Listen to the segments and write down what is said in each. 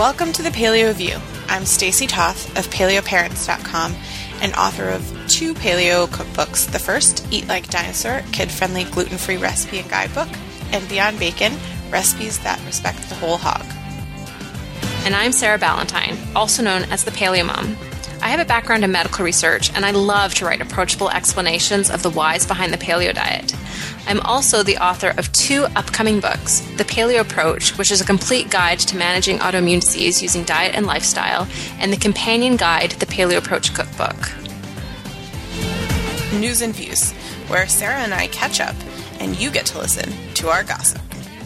Welcome to the Paleo View. I'm Stacy Toth of PaleoParents.com and author of 2 paleo cookbooks. The first, Eat Like Dinosaur, kid-friendly gluten-free recipe and guidebook, and Beyond Bacon, recipes that respect the whole hog. And I'm Sarah Ballantyne, also known as the Paleo Mom. I have a background in medical research, and I love to write approachable explanations of the whys behind the paleo diet. I'm also the author of 2 upcoming books, The Paleo Approach, which is a complete guide to managing autoimmune disease using diet and lifestyle, and the companion guide, The Paleo Approach Cookbook. News and Views, where Sarah and I catch up, and you get to listen to our gossip.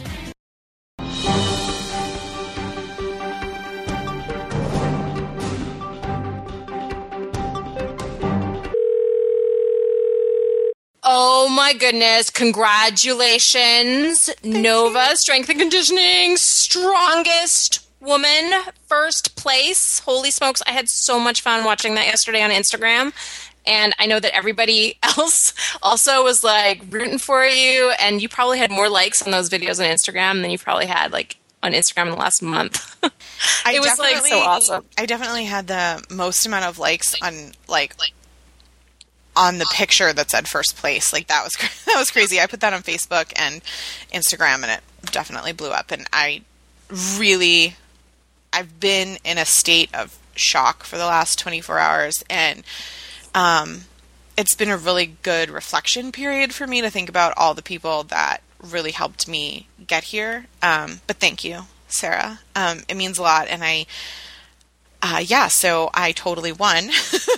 Oh my goodness, congratulations. Nova Strength and Conditioning, strongest woman, first place. Holy smokes, I had so much fun watching that yesterday on Instagram. And I know that everybody else also was like rooting for you. And you probably had more likes on those videos on Instagram than you probably had like on Instagram in the last month. It was like so awesome. I definitely had the most amount of likes on on the picture that said first place. Like that was crazy. I put that on Facebook and Instagram and it definitely blew up. And I've been in a state of shock for the last 24 hours. And it's been a really good reflection period for me to think about all the people that really helped me get here. But thank you, Sarah. It means a lot. And so I totally won.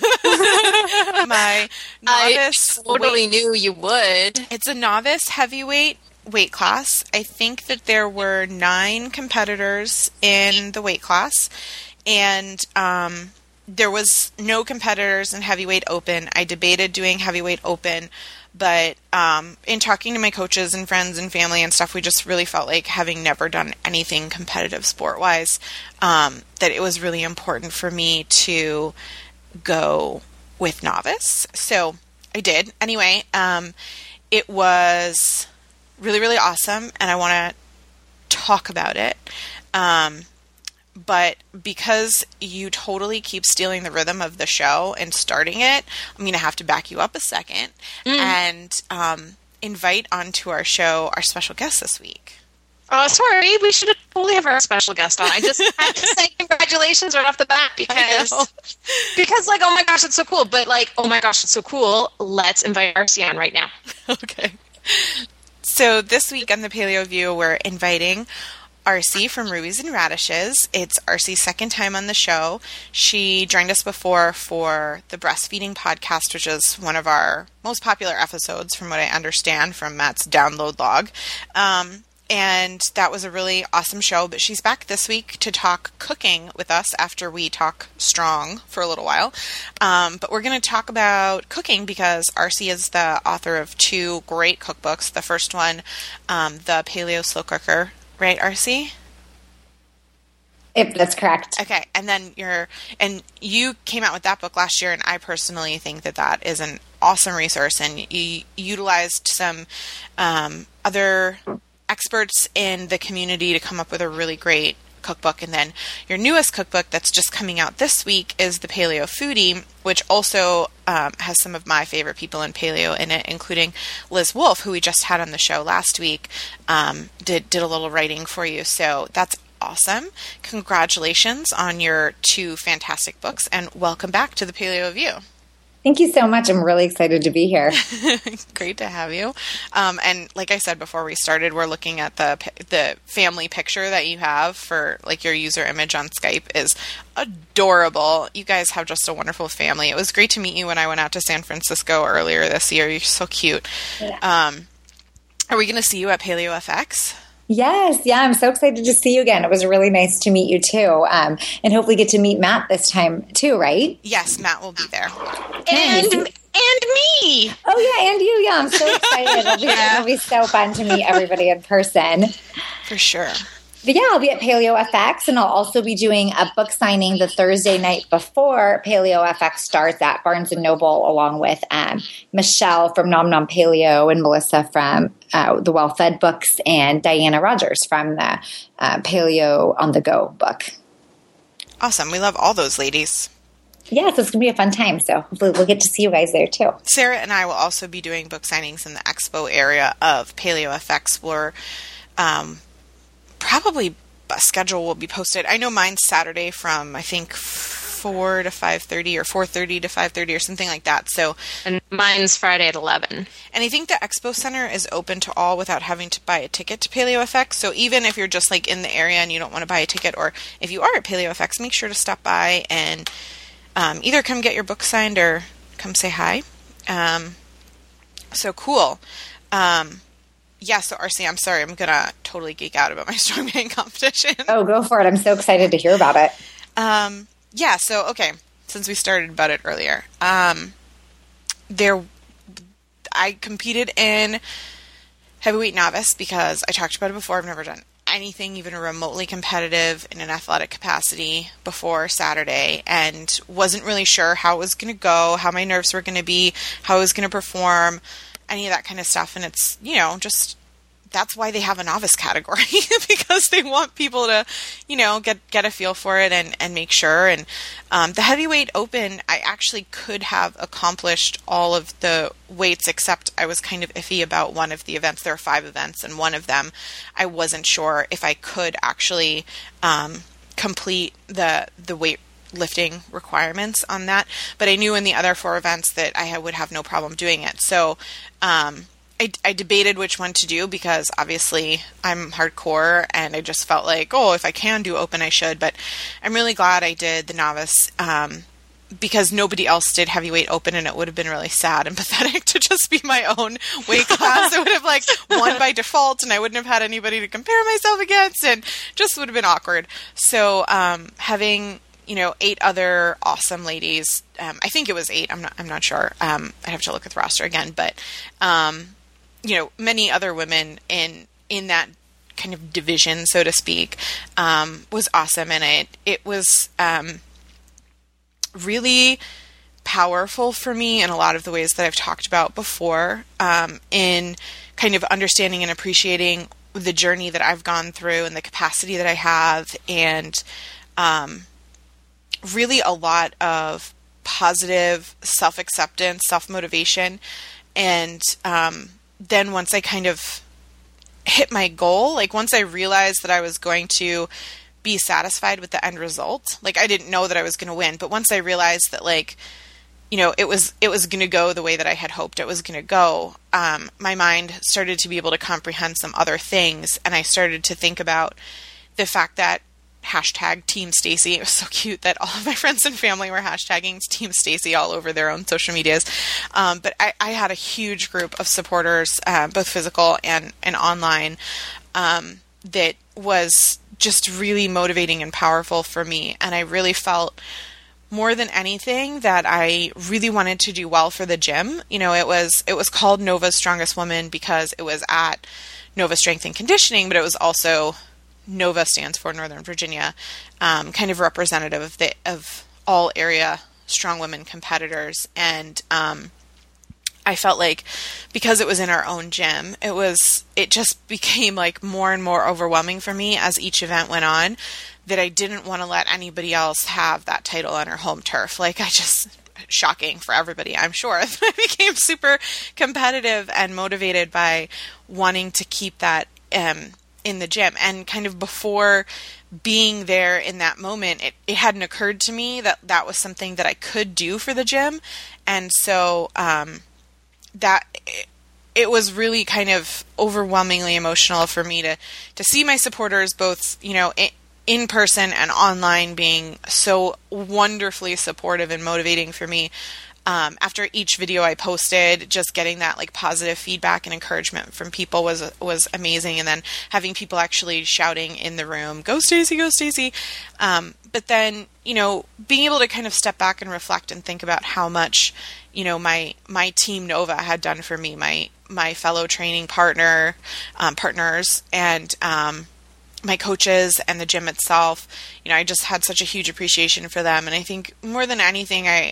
My novice I totally knew you would. It's a novice heavyweight weight class. I think that there were 9 competitors in the weight class, and there was no competitors in heavyweight open. I debated doing heavyweight open, but in talking to my coaches and friends and family and stuff, we just really felt like, having never done anything competitive sport-wise, that it was really important for me to go with novice. So I did. Anyway, it was really, really awesome, and I want to talk about it. But because you totally keep stealing the rhythm of the show and starting it, I'm going to have to back you up a second and invite onto our show our special guest this week. Oh, sorry. We should totally have our special guest on. I just had to say congratulations right off the bat because like, oh my gosh, it's so cool. But like, oh my gosh, it's so cool. Let's invite RC on right now. Okay. So this week on the Paleo View, we're inviting RC from Rubies and Radishes. It's RC's second time on the show. She joined us before for the breastfeeding podcast, which is one of our most popular episodes from what I understand from Matt's download log. And that was a really awesome show, but she's back this week to talk cooking with us after we talk strong for a little while. But we're going to talk about cooking because RC is the author of 2 great cookbooks. The first one, The Paleo Slow Cooker. Right, RC? If that's correct. Okay, and then you came out with that book last year, and I personally think that is an awesome resource, and you utilized some other experts in the community to come up with a really great cookbook. And then your newest cookbook that's just coming out this week is The Paleo Foodie, which also has some of my favorite people in paleo in it, including Liz Wolfe, who we just had on the show last week, did a little writing for you. So that's awesome. Congratulations on your 2 fantastic books, and welcome back to the Paleo View. Thank you so much. I'm really excited to be here. Great to have you. And like I said before we started, we're looking at the family picture that you have for like your user image on Skype is adorable. You guys have just a wonderful family. It was great to meet you when I went out to San Francisco earlier this year. You're so cute. Yeah. Are we going to see you at Paleo FX? Yes. Yeah. I'm so excited to see you again. It was really nice to meet you too. And hopefully get to meet Matt this time too, right? Yes. Matt will be there. And me. Oh yeah. And you. Yeah. I'm so excited. It'll be so fun to meet everybody in person. For sure. But yeah, I'll be at Paleo FX, and I'll also be doing a book signing the Thursday night before Paleo FX starts at Barnes & Noble, along with Michelle from Nom Nom Paleo and Melissa from the Well Fed books and Diana Rogers from the Paleo on the Go book. Awesome. We love all those ladies. Yeah, so it's going to be a fun time. So hopefully we'll get to see you guys there too. Sarah and I will also be doing book signings in the expo area of Paleo FX. Where probably a schedule will be posted. I know mine's Saturday from, I think, 4 to 5:30 or 4:30 to 5:30 or something like that. So, and mine's Friday at 11. And I think the Expo Center is open to all without having to buy a ticket to Paleo FX. So even if you're just like in the area and you don't want to buy a ticket, or if you are at Paleo FX, make sure to stop by and either come get your book signed or come say hi. So cool. Yeah, so RC, I'm sorry, I'm going to totally geek out about my strongman competition. Oh, go for it. I'm so excited to hear about it. Yeah, so, okay, since we started about it earlier, I competed in heavyweight novice because I talked about it before. I've never done anything even remotely competitive in an athletic capacity before Saturday, and wasn't really sure how it was going to go, how my nerves were going to be, how I was going to perform, any of that kind of stuff. And it's, just that's why they have a novice category, because they want people to, get a feel for it and make sure. And the heavyweight open, I actually could have accomplished all of the weights, except I was kind of iffy about one of the events. There are 5 events, and one of them I wasn't sure if I could actually complete the weight lifting requirements on that. But I knew in the other 4 events that I would have no problem doing it. So I debated which one to do, because obviously I'm hardcore and I just felt like, if I can do open, I should. But I'm really glad I did the novice because nobody else did heavyweight open, and it would have been really sad and pathetic to just be my own weight class. I would have won by default, and I wouldn't have had anybody to compare myself against, and just would have been awkward. So having 8 other awesome ladies. I think it was 8. I'm not sure. I'd have to look at the roster again, but many other women in that kind of division, so to speak, was awesome, and it was really powerful for me in a lot of the ways that I've talked about before, in kind of understanding and appreciating the journey that I've gone through and the capacity that I have, and really a lot of positive self-acceptance, self-motivation. And then once I kind of hit my goal, once I realized that I was going to be satisfied with the end result, I didn't know that I was going to win, but once I realized that it was going to go the way that I had hoped it was going to go, my mind started to be able to comprehend some other things. And I started to think about the fact that #Team Stacy. It was so cute that all of my friends and family were hashtagging Team Stacy all over their own social medias. But I had a huge group of supporters, both physical and online, that was just really motivating and powerful for me. And I really felt more than anything that I really wanted to do well for the gym. It was called Nova's Strongest Woman because it was at Nova Strength and Conditioning, but it was also NOVA stands for Northern Virginia, kind of representative of all area strong women competitors. And I felt like because it was in our own gym, it just became more and more overwhelming for me as each event went on, that I didn't want to let anybody else have that title on our home turf. Shocking for everybody, I'm sure. I became super competitive and motivated by wanting to keep that in the gym. And kind of before being there in that moment, it hadn't occurred to me that was something that I could do for the gym. And so that it was really kind of overwhelmingly emotional for me to see my supporters, both in person and online, being so wonderfully supportive and motivating for me. After each video I posted, just getting that positive feedback and encouragement from people was amazing. And then having people actually shouting in the room, "Go Stacy, go Stacy." But then, being able to kind of step back and reflect and think about how much, my team Nova had done for me, my fellow training partners, and my coaches and the gym itself. I just had such a huge appreciation for them. And I think more than anything, I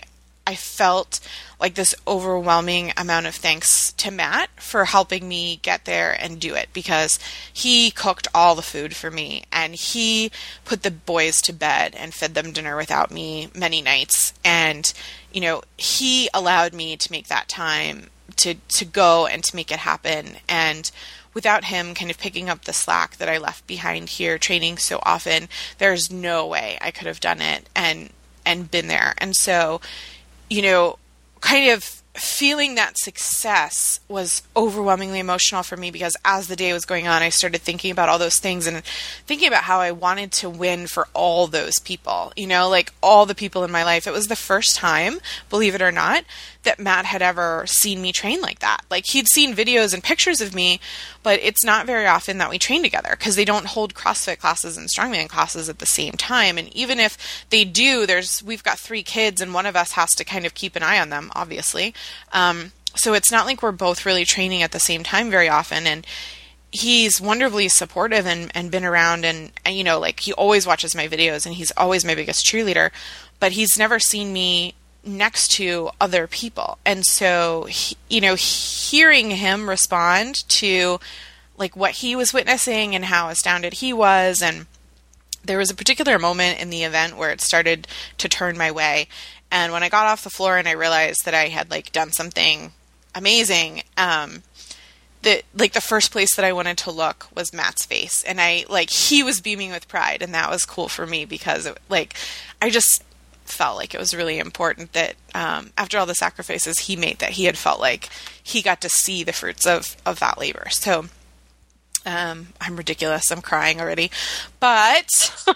I felt like this overwhelming amount of thanks to Matt for helping me get there and do it, because he cooked all the food for me and he put the boys to bed and fed them dinner without me many nights. And, you know, he allowed me to make that time to go and to make it happen. And without him kind of picking up the slack that I left behind here training so often, there's no way I could have done it and been there. And so, you know, kind of feeling that success was overwhelmingly emotional for me, because as the day was going on, I started thinking about all those things and thinking about how I wanted to win for all those people, you know, like all the people in my life. It was the first time, believe it or not, that Matt had ever seen me train like that. Like, he'd seen videos and pictures of me, but it's not very often that we train together because they don't hold CrossFit classes and strongman classes at the same time. And even if they do, we've got 3 kids and one of us has to kind of keep an eye on them, obviously. So it's not like we're both really training at the same time very often. And he's wonderfully supportive and been around and, you know, like, he always watches my videos and he's always my biggest cheerleader, but he's never seen me next to other people. And so, you know, hearing him respond to like what he was witnessing and how astounded he was. And there was a particular moment in the event where it started to turn my way. And when I got off the floor and I realized that I had like done something amazing, the first place that I wanted to look was Matt's face. And he was beaming with pride, and that was cool for me because I just felt like it was really important that after all the sacrifices he made, that he had felt like he got to see the fruits of that labor. So I'm ridiculous. I'm crying already. But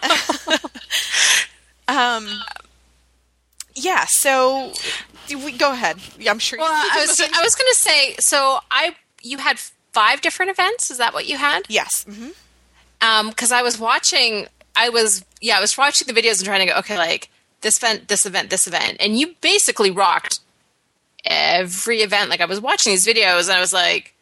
yeah, so go ahead. I'm sure. Well, I was going to say, so you had 5 different events. Is that what you had? Yes. Mm-hmm. Because I was watching the videos and trying to go, okay, like this event, and you basically rocked every event. Like, I was watching these videos and I was like,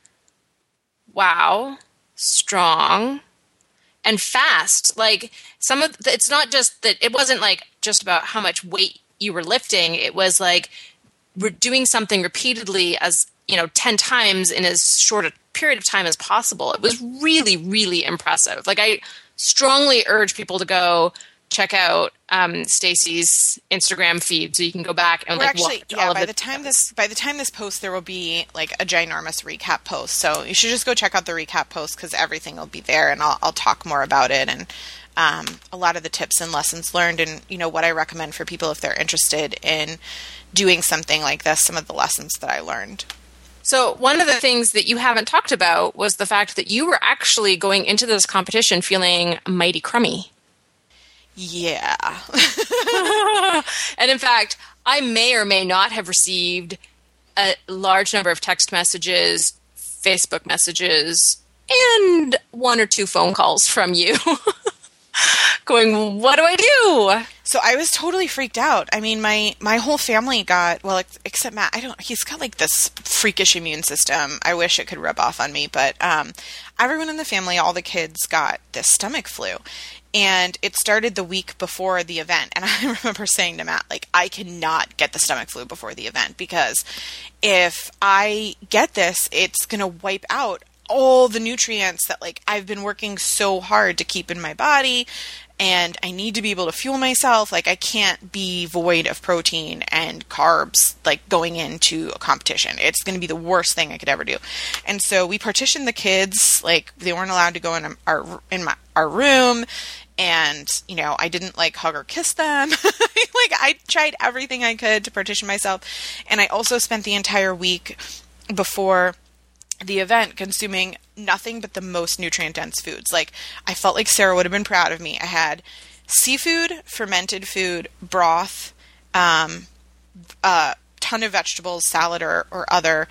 wow, strong and fast. Like, it's not just that, it wasn't like just about how much weight you were lifting. It was like, we're doing something repeatedly, as, you know, 10 times in as short a period of time as possible. It was really, really impressive. Like, I strongly urge people to go check out Stacey's Instagram feed so you can go back and watch all of it. By the time this post, there will be like a ginormous recap post. So you should just go check out the recap post because everything will be there, and I'll talk more about it and a lot of the tips and lessons learned, and, you know, what I recommend for people if they're interested in doing something like this, some of the lessons that I learned. So one of the things that you haven't talked about was the fact that you were actually going into this competition feeling mighty crummy. Yeah. And in fact, I may or may not have received a large number of text messages, Facebook messages, and 1 or 2 phone calls from you going, what do I do? So I was totally freaked out. I mean, my whole family got, well, except Matt, he's got like this freakish immune system. I wish it could rub off on me, but everyone in the family, all the kids got this stomach flu. And it started the week before the event. And I remember saying to Matt, like, I cannot get the stomach flu before the event, because if I get this, it's going to wipe out all the nutrients that, like, I've been working so hard to keep in my body, and I need to be able to fuel myself. Like, I can't be void of protein and carbs, like, going into a competition. It's going to be the worst thing I could ever do. And so we partitioned the kids. Like, they weren't allowed to go in our room. And, you know, I didn't like hug or kiss them. Like, I tried everything I could to partition myself. And I also spent the entire week before the event consuming nothing but the most nutrient-dense foods. Like, I felt like Sarah would have been proud of me. I had seafood, fermented food, broth, a ton of vegetables, salad or other,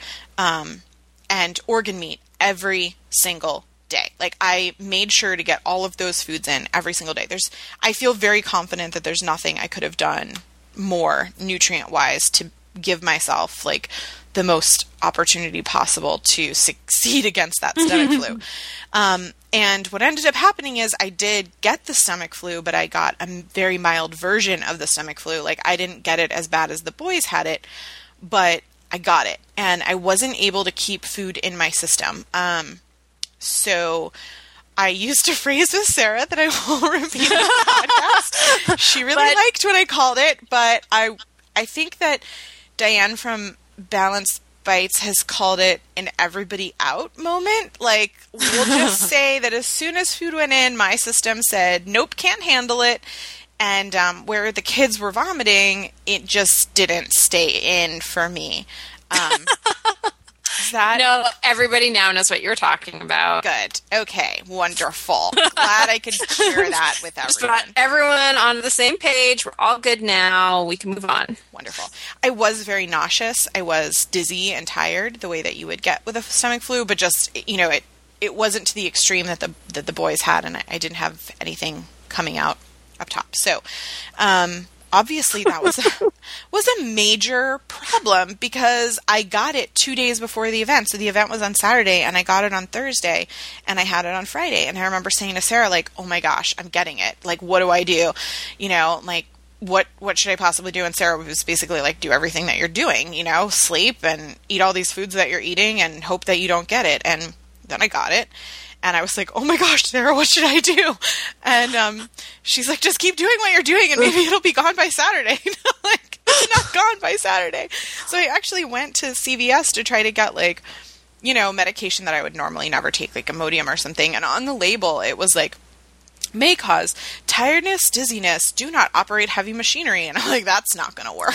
and organ meat every single day. Like, I made sure to get all of those foods in every single day. I feel very confident that there's nothing I could have done more nutrient-wise to give myself, like, the most opportunity possible to succeed against that stomach flu. And what ended up happening is I did get the stomach flu, but I got a very mild version of the stomach flu. Like, I didn't get it as bad as the boys had it, but I got it. And I wasn't able to keep food in my system. So I used a phrase with Sarah that I will repeat in the podcast. She really liked what I called it, but I think that Diane from Balanced Bites has called it an everybody out moment. Like, we'll just say that as soon as food went in, my system said, nope, can't handle it. And where the kids were vomiting, it just didn't stay in for me. No, everybody now knows what you're talking about. Good. Okay. Wonderful. Glad I could share that with everyone. Just got everyone on the same page. We're all good now. We can move on. Wonderful. I was very nauseous. I was dizzy and tired, the way that you would get with a stomach flu, but just, it wasn't to the extreme that the boys had, and I didn't have anything coming out up top. So, obviously that was a major problem because I got it 2 days before the event. So the event was on Saturday and I got it on Thursday and I had it on Friday. And I remember saying to Sarah, like, oh my gosh, I'm getting it. Like, what do I do? Like, what should I possibly do? And Sarah was basically like, do everything that you're doing, sleep and eat all these foods that you're eating and hope that you don't get it. And then I got it. And I was like, oh my gosh, Sarah, what should I do? And she's like, just keep doing what you're doing and maybe it'll be gone by Saturday. Like, it's not gone by Saturday. So I actually went to CVS to try to get, like, medication that I would normally never take, like Imodium or something. And on the label, it was like, may cause tiredness, dizziness, do not operate heavy machinery. And I'm like, that's not going to work.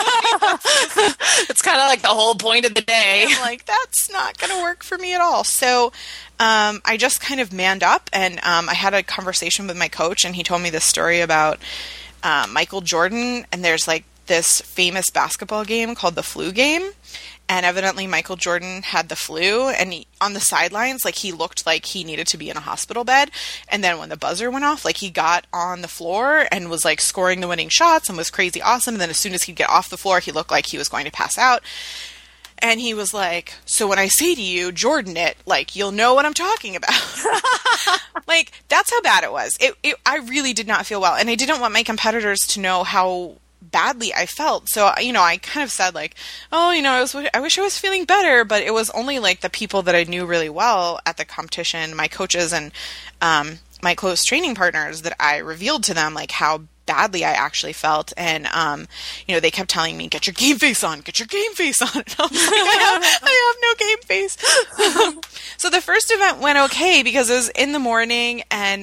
It's kind of like the whole point of the day. I'm like, that's not going to work for me at all. So I just kind of manned up and I had a conversation with my coach and he told me this story about Michael Jordan. And there's like this famous basketball game called the flu game. And evidently Michael Jordan had the flu and on the sidelines, like, he looked like he needed to be in a hospital bed. And then when the buzzer went off, like, he got on the floor and was like scoring the winning shots and was crazy awesome. And then as soon as he'd get off the floor, he looked like he was going to pass out. And he was like, so when I say to you, Jordan it, like, you'll know what I'm talking about. Like, that's how bad it was. I really did not feel well. And I didn't want my competitors to know how badly I felt. So, I kind of said like, oh, I wish I was feeling better, but it was only like the people that I knew really well at the competition, my coaches and my close training partners, that I revealed to them like how badly I actually felt. And, they kept telling me, get your game face on, get your game face on. And I was like, I have no game face. So the first event went okay because it was in the morning and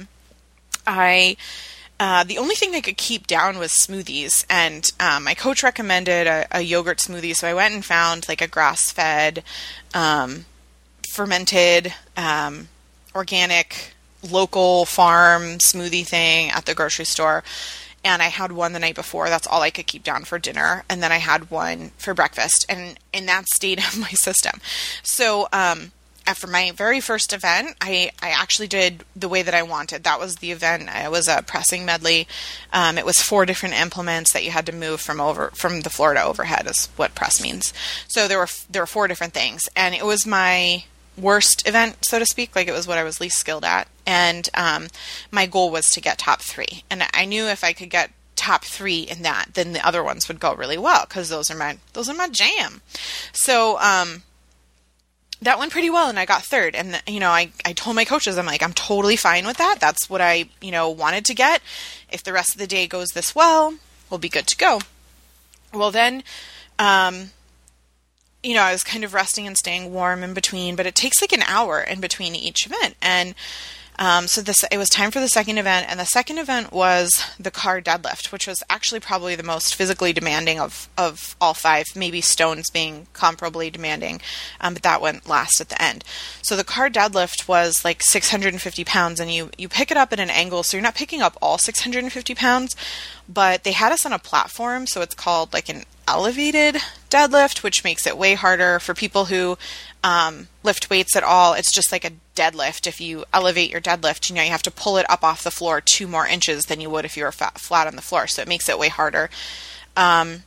the only thing I could keep down was smoothies, and my coach recommended a yogurt smoothie, so I went and found like a grass-fed, fermented, organic, local farm smoothie thing at the grocery store, and I had one the night before. That's all I could keep down for dinner, and then I had one for breakfast, and that stayed in my system. So, after my very first event, I actually did the way that I wanted. That was the event. It was a pressing medley. It was 4 different implements that you had to move from the floor to overhead is what press means. So there were 4 different things, and it was my worst event, so to speak. Like, it was what I was least skilled at, and my goal was to get top 3. And I knew if I could get top 3 in that, then the other ones would go really well because those are my jam. So that went pretty well, and I got 3rd. And, I told my coaches, I'm like, I'm totally fine with that. That's what I, wanted to get. If the rest of the day goes this well, we'll be good to go. Well, then, I was kind of resting and staying warm in between, but it takes like an hour in between each event. And so it was time for the second event, and the second event was the car deadlift, which was actually probably the most physically demanding of all 5, maybe stones being comparably demanding, but that went last at the end. So the car deadlift was like 650 pounds, and you pick it up at an angle, so you're not picking up all 650 pounds, but they had us on a platform, so it's called like an elevated deadlift, which makes it way harder for people who lift weights at all. It's just like a deadlift. If you elevate your deadlift, you have to pull it up off the floor 2 more inches than you would if you were flat on the floor. So it makes it way harder.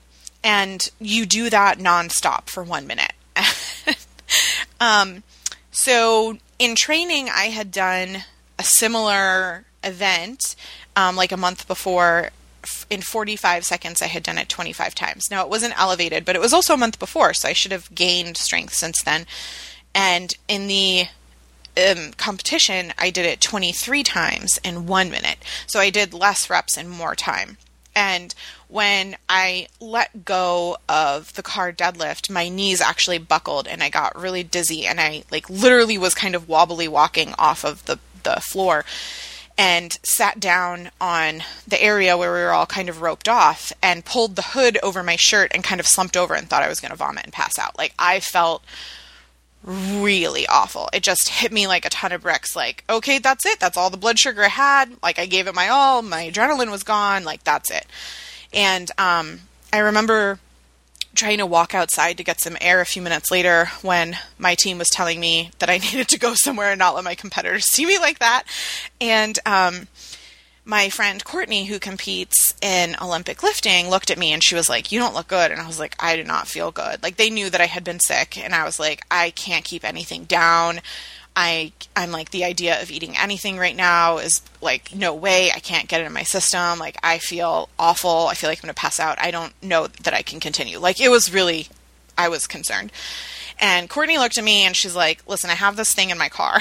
And you do that nonstop for 1 minute. So in training, I had done a similar event like a month before. In 45 seconds, I had done it 25 times. Now, it wasn't elevated, but it was also a month before, so I should have gained strength since then. And in the competition, I did it 23 times in 1 minute. So I did less reps in more time. And when I let go of the car deadlift, my knees actually buckled and I got really dizzy, and I literally was kind of wobbly walking off of the floor, and sat down on the area where we were all kind of roped off and pulled the hood over my shirt and kind of slumped over and thought I was going to vomit and pass out. I felt really awful. It just hit me like a ton of bricks. Okay, that's it. That's all the blood sugar I had. I gave it my all. My adrenaline was gone. That's it. And I remember trying to walk outside to get some air a few minutes later when my team was telling me that I needed to go somewhere and not let my competitors see me like that. And my friend Courtney, who competes in Olympic lifting, looked at me and she was like, "You don't look good." And I was like, "I do not feel good." They knew that I had been sick, and I was like, "I can't keep anything down. I'm like, the idea of eating anything right now is no way. I can't get it in my system. I feel awful. I feel like I'm going to pass out. I don't know that I can continue." It was really, I was concerned. And Courtney looked at me and she's like, "Listen, I have this thing in my car."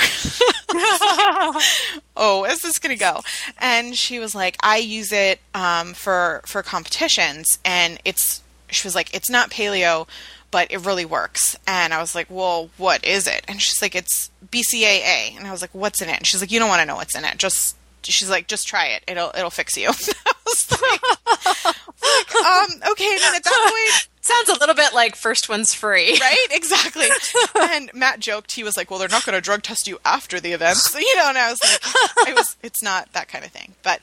Oh, where's this going to go? And she was like, "I use it for competitions, and she was like, it's not paleo, but it really works." And I was like, "Well, what is it?" And she's like, "It's BCAA." And I was like, "What's in it?" And she's like, "You don't want to know what's in it. She's like, just try it. It'll fix you." I was like, okay. And then at that point, sounds a little bit like first one's free. Right? Exactly. And Matt joked, he was like, "Well, they're not going to drug test you after the event." So, and I was like, it's not that kind of thing. But,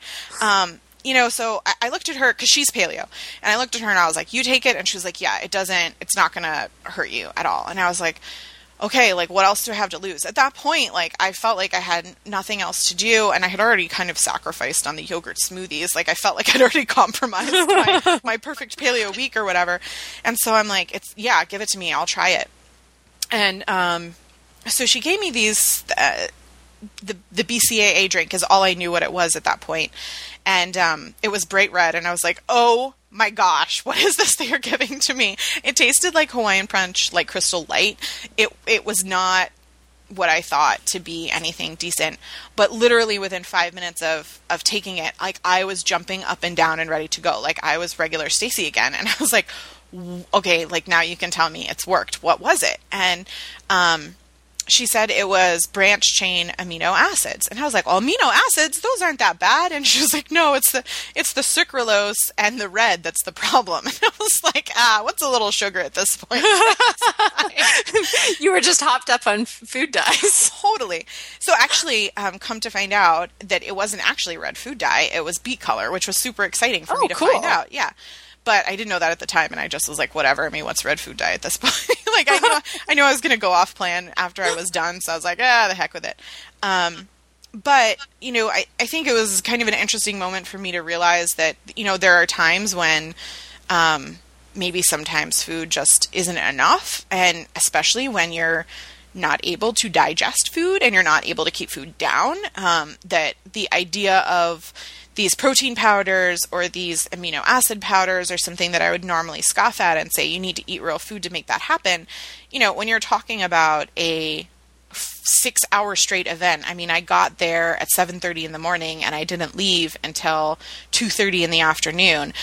so I looked at her because she's paleo, and I looked at her and I was like, "You take it." And she was like, "Yeah, it's not going to hurt you at all." And I was like, okay, what else do I have to lose? At that point, I felt like I had nothing else to do, and I had already kind of sacrificed on the yogurt smoothies. I felt like I'd already compromised my perfect paleo week or whatever. And so I'm like, give it to me. I'll try it. And so she gave me these, the BCAA drink is all I knew what it was at that point. And it was bright red, and I was like, "Oh my gosh, what is this that you're giving to me?" It tasted like Hawaiian Punch, like Crystal Light. It was not what I thought to be anything decent. But literally within 5 minutes of taking it, I was jumping up and down and ready to go. I was regular Stacy again. And I was like, okay, now you can tell me it's worked. What was it? And she said it was branched chain amino acids. And I was like, "Well, amino acids, those aren't that bad." And she was like, "No, it's the sucralose and the red that's the problem." And I was like, what's a little sugar at this point? You were just hopped up on food dyes. Totally. So actually, come to find out that it wasn't actually red food dye. It was beet color, which was super exciting for me to find out. Yeah. But I didn't know that at the time, and I just was like, whatever. I mean, what's red food dye at this point? I knew I was going to go off plan after I was done, so I was like, the heck with it. But, I think it was kind of an interesting moment for me to realize that, there are times when maybe sometimes food just isn't enough, and especially when you're not able to digest food and you're not able to keep food down, that the idea of these protein powders or these amino acid powders are something that I would normally scoff at and say, you need to eat real food to make that happen. When you're talking about a 6-hour straight event, I mean, I got there at 7:30 in the morning and I didn't leave until 2:30 in the afternoon.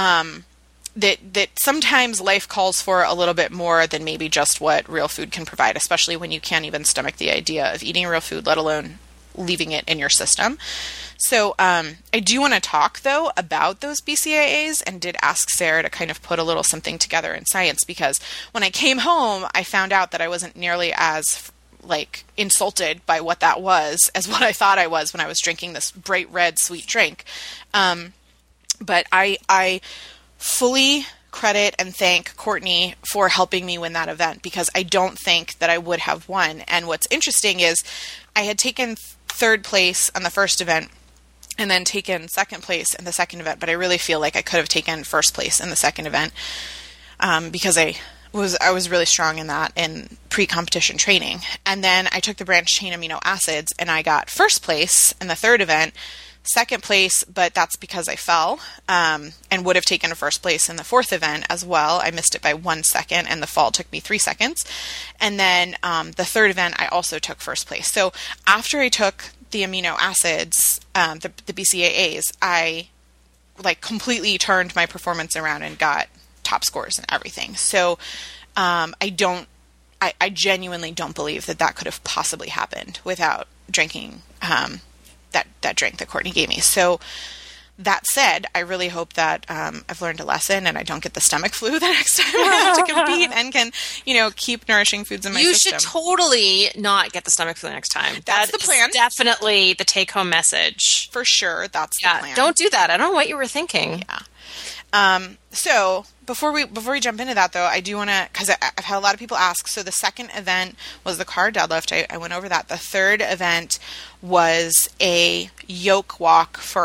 That sometimes life calls for a little bit more than maybe just what real food can provide, especially when you can't even stomach the idea of eating real food, let alone leaving it in your system. So I do want to talk, though, about those BCAAs, and did ask Sarah to kind of put a little something together in science, because when I came home, I found out that I wasn't nearly as insulted by what that was as what I thought I was when I was drinking this bright red sweet drink. But I fully credit and thank Courtney for helping me win that event, because I don't think that I would have won. And what's interesting is I had taken third place on the first event and then taken second place in the second event, but I really feel like I could have taken first place in the second event, because I was really strong in that in pre-competition training. And then I took the branched chain amino acids and I got first place in the third event, second place, but that's because I fell, and would have taken a first place in the fourth event as well. I missed it by 1 second and the fall took me 3 seconds. And then the third event, I also took first place. So after I took the amino acids, the BCAAs, I completely turned my performance around and got top scores and everything. So I genuinely don't believe that could have possibly happened without drinking that drink that Courtney gave me. So that said, I really hope that I've learned a lesson and I don't get the stomach flu the next time I have to compete and can, keep nourishing foods in my system. You should totally not get the stomach flu next time. That's the plan. Definitely the take-home message. For sure, that's the plan. Don't do that. I don't know what you were thinking. Yeah. So before we jump into that, though, I do want to, because I've had a lot of people ask. So the second event was the car deadlift. I went over that. The third event was a yoke walk for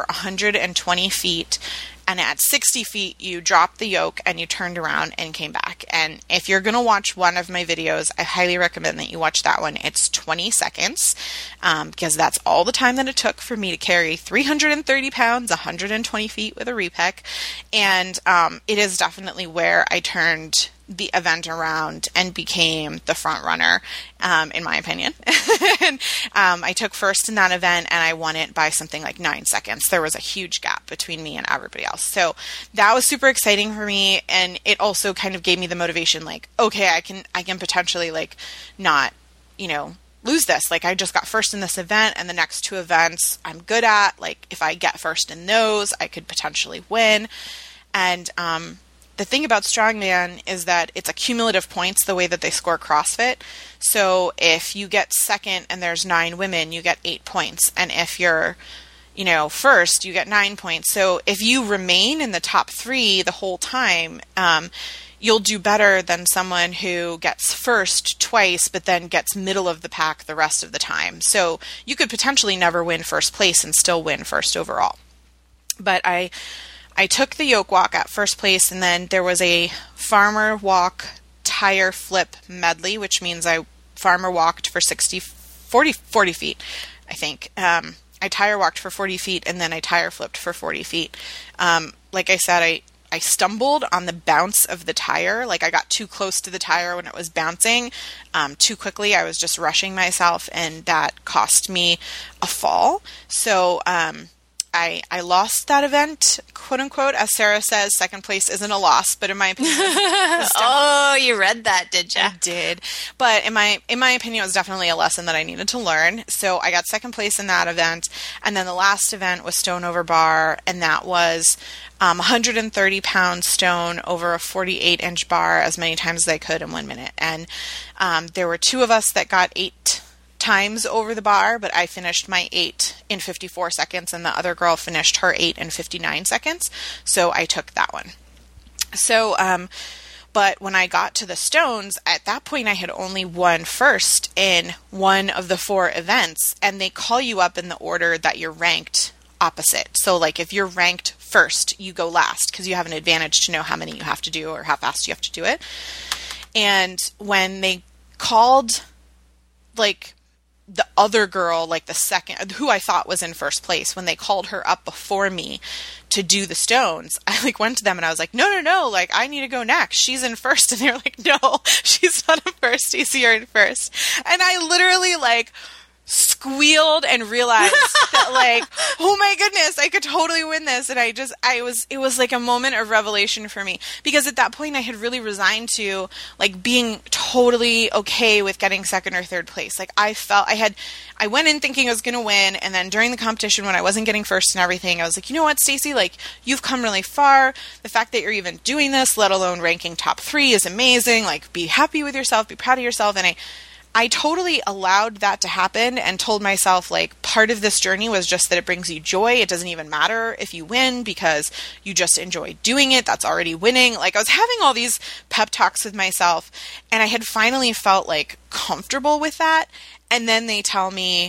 120 feet. And at 60 feet, you dropped the yoke and you turned around and came back. And if you're going to watch one of my videos, I highly recommend that you watch that one. It's 20 seconds because that's all the time that it took for me to carry 330 pounds, 120 feet with a repec. And it is definitely where I turned the event around and became the front runner, in my opinion. And I took first in that event and I won it by something like 9 seconds. There was a huge gap between me and everybody else. So that was super exciting for me. And it also kind of gave me the motivation, okay, I can potentially not, lose this. I just got first in this event and the next 2 events I'm good at. If I get first in those, I could potentially win. And, the thing about Strongman is that it's a cumulative points the way that they score CrossFit. So if you get second and there's 9 women, you get 8 points. And if you're, first, you get 9 points. So if you remain in the top 3 the whole time, you'll do better than someone who gets first twice, but then gets middle of the pack the rest of the time. So you could potentially never win first place and still win first overall. But I took the yoke walk at first place, and then there was a farmer walk tire flip medley, which means I farmer walked for 40 feet, I think. I tire walked for 40 feet, and then I tire flipped for 40 feet. Like I said, I stumbled on the bounce of the tire. I got too close to the tire when it was bouncing too quickly. I was just rushing myself, and that cost me a fall. So, I lost that event, quote unquote. As Sarah says, second place isn't a loss, but in my opinion, oh, you read that, did you? I did. But in my opinion, it was definitely a lesson that I needed to learn. So I got second place in that event. And then the last event was stone over bar, and that was 130 pound stone over a 48-inch bar as many times as I could in 1 minute. And there were 2 of us that got 8 times over the bar, but I finished my 8 in 54 seconds and the other girl finished her 8 in 59 seconds. So I took that one. So, but when I got to the stones, at that point I had only won first in 1 of the 4 events, and they call you up in the order that you're ranked opposite. So if you're ranked first, you go last because you have an advantage to know how many you have to do or how fast you have to do it. And when they called the other girl, the second, who I thought was in first place, when they called her up before me to do the stones, I went to them and I was like, no, I need to go next. She's in first. And they're like, no, she's not in first. Stacey, you're in first. And I literally squealed and realized that oh my goodness, I could totally win this. And it was a moment of revelation for me, because at that point I had really resigned to being totally okay with getting second or third place. I went in thinking I was going to win. And then during the competition, when I wasn't getting first and everything, I was like, you know what, Stacey, you've come really far. The fact that you're even doing this, let alone ranking top 3, is amazing. Be happy with yourself, be proud of yourself. And I totally allowed that to happen and told myself, part of this journey was just that it brings you joy. It doesn't even matter if you win because you just enjoy doing it. That's already winning. I was having all these pep talks with myself, and I had finally felt comfortable with that. And then they tell me,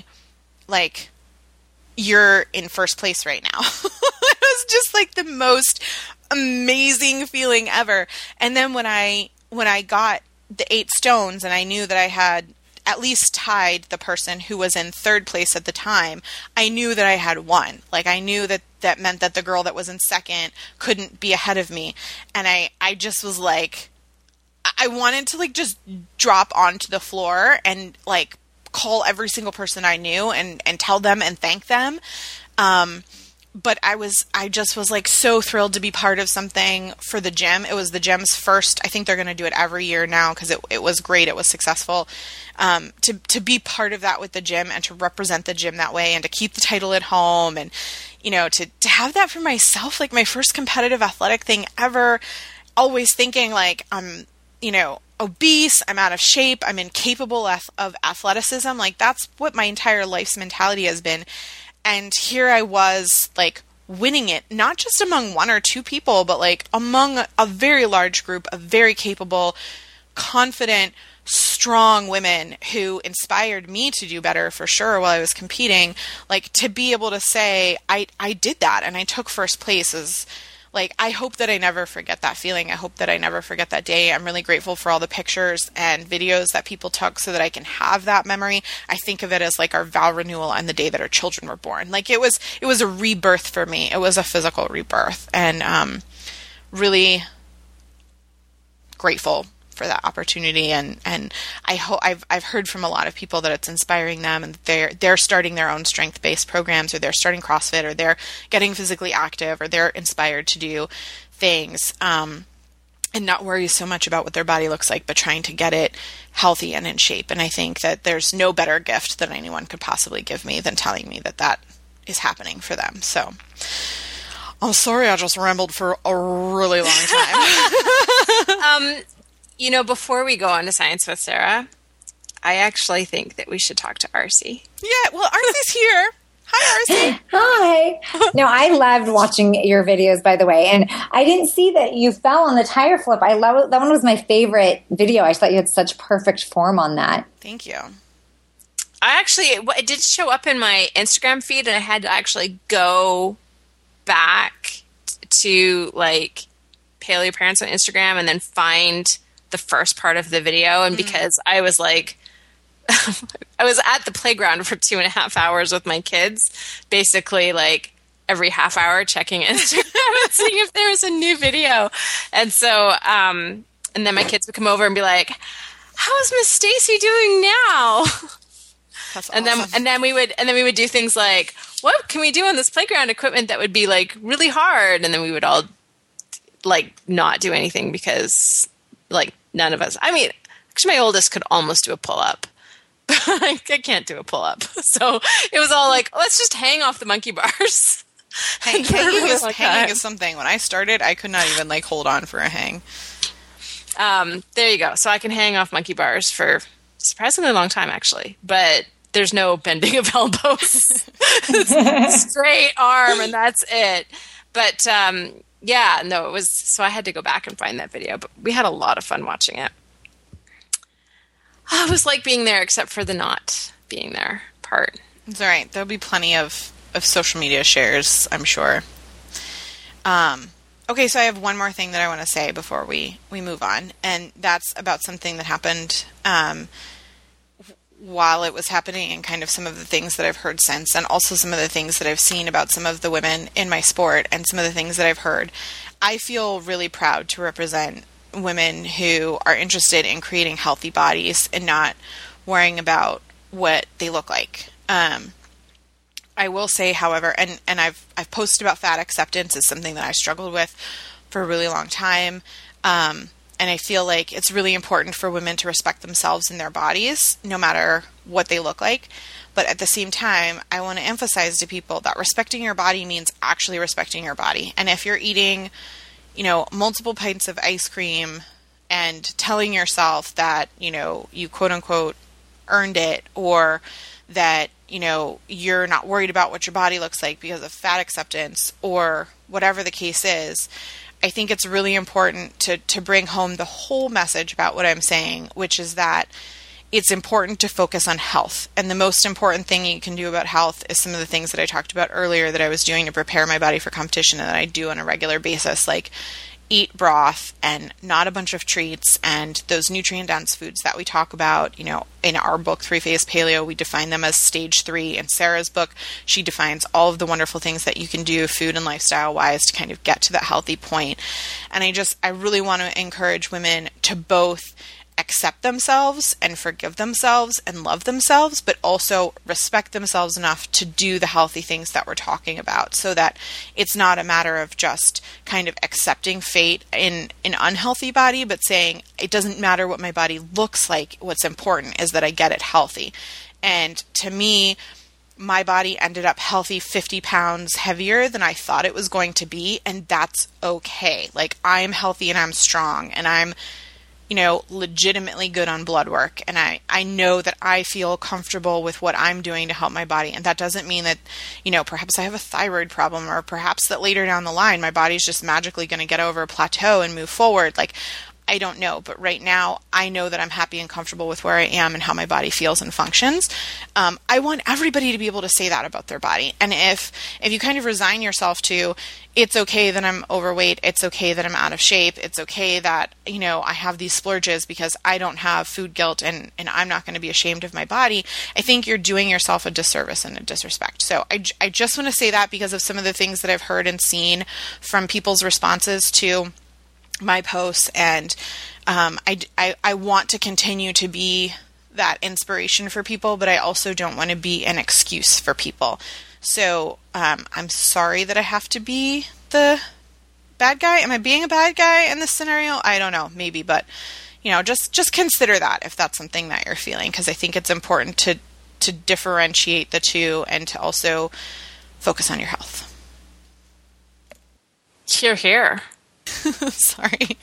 you're in first place right now. It was just the most amazing feeling ever. And then when I when I got the 8 stones and I knew that I had at least tied the person who was in 3rd place at the time, I knew that I had won. Like, I knew that that meant that the girl that was in 2nd couldn't be ahead of me. And I just was like, I wanted to like just drop onto the floor and like call every single person I knew and tell them and thank them. But I just was like so thrilled to be part of something for the gym. It was the gym's first, I think they're going to do it every year now because it was great. It was successful. To be part of that with the gym and to represent the gym that way and to keep the title at home and, you know, to have that for myself, like my first competitive athletic thing ever, always thinking like I'm, you know, obese, I'm out of shape, I'm incapable of athleticism. Like that's what my entire life's mentality has been. And here I was, like, winning it, not just among 1 or 2 people, but, like, among a very large group of very capable, confident, strong women who inspired me to do better, for sure, while I was competing. Like, to be able to say, I did that, and I took 1st place is... Like, I hope that I never forget that feeling. I hope that I never forget that day. I'm really grateful for all the pictures and videos that people took so that I can have that memory. I think of it as like our vow renewal on the day that our children were born. Like it was a rebirth for me. It was a physical rebirth, and really grateful for that opportunity. And I hope I've heard from a lot of people that it's inspiring them, and they're starting their own strength-based programs, or they're starting CrossFit, or they're getting physically active, or they're inspired to do things, and not worry so much about what their body looks like, but trying to get it healthy and in shape. And I think that there's no better gift that anyone could possibly give me than telling me that that is happening for them. So I'm sorry I just rambled for a really long time. You know, before we go on to Science with Sarah, I actually think that we should talk to Arcee. Yeah, well, Arcee's here. Hi, Arcee. Hi. No, I loved watching your videos, by the way. And I didn't see that you fell on the tire flip. I love it. That one was my favorite video. I just thought you had such perfect form on that. Thank you. It did show up in my Instagram feed, and I had to actually go back to, like, Paleo Parents on Instagram and then find the first part of the video. And because I was like, I was at the playground for 2.5 hours with my kids, basically like every half hour checking Instagram and seeing if there was a new video. And so, and then my kids would come over and be like, "How's Miss Stacy doing now?" That's awesome. And then we would do things like, "What can we do on this playground equipment that would be like really hard?" And then we would all like not do anything because like none of us, I mean, actually my oldest could almost do a pull-up. I can't do a pull-up. So it was all like, let's just hang off the monkey bars. Hanging is something. When I started, I could not even like hold on for a hang. There you go. So I can hang off monkey bars for surprisingly long time, actually. But there's no bending of elbows. Straight arm, and that's it. But yeah, no, it was, so I had to go back and find that video, but we had a lot of fun watching it. It was like being there, except for the not being there part. It's all right. There'll be plenty of social media shares, I'm sure. Okay, so I have one more thing that I want to say before we move on, and that's about something that happened while it was happening, and kind of some of the things that I've heard since, and also some of the things that I've seen about some of the women in my sport and some of the things that I've heard. I feel really proud to represent women who are interested in creating healthy bodies and not worrying about what they look like. I will say, however, and I've posted about fat acceptance as something that I struggled with for a really long time. And I feel like it's really important for women to respect themselves and their bodies, no matter what they look like. But at the same time, I want to emphasize to people that respecting your body means actually respecting your body. And if you're eating, you know, multiple pints of ice cream and telling yourself that, you know, you quote unquote earned it, or that, you know, you're not worried about what your body looks like because of fat acceptance, or whatever the case is, I think it's really important to bring home the whole message about what I'm saying, which is that it's important to focus on health. And the most important thing you can do about health is some of the things that I talked about earlier that I was doing to prepare my body for competition and that I do on a regular basis. Like, eat broth and not a bunch of treats, and those nutrient-dense foods that we talk about, in our book, Three-Phase Paleo, we define them as stage 3. In Sarah's book, she defines all of the wonderful things that you can do food and lifestyle-wise to kind of get to that healthy point. And I really want to encourage women to both accept themselves and forgive themselves and love themselves, but also respect themselves enough to do the healthy things that we're talking about, so that it's not a matter of just kind of accepting fate in an unhealthy body, but saying it doesn't matter what my body looks like. What's important is that I get it healthy. And to me, my body ended up healthy 50 pounds heavier than I thought it was going to be, and that's okay. Like, I'm healthy and I'm strong and I'm legitimately good on blood work. And I know that I feel comfortable with what I'm doing to help my body. And that doesn't mean that, perhaps I have a thyroid problem, or perhaps that later down the line, my body's just magically going to get over a plateau and move forward. Like, I don't know. But right now, I know that I'm happy and comfortable with where I am and how my body feels and functions. I want everybody to be able to say that about their body. And if you kind of resign yourself to, it's okay that I'm overweight, it's okay that I'm out of shape, it's okay that, I have these splurges because I don't have food guilt and I'm not going to be ashamed of my body, I think you're doing yourself a disservice and a disrespect. So I just want to say that because of some of the things that I've heard and seen from people's responses to my posts. And I want to continue to be that inspiration for people, but I also don't want to be an excuse for people. So I'm sorry that I have to be the bad guy. Am I being a bad guy in this scenario? I don't know, maybe, but just consider that if that's something that you're feeling, because I think it's important to differentiate the two and to also focus on your health. Hear, hear. Sorry.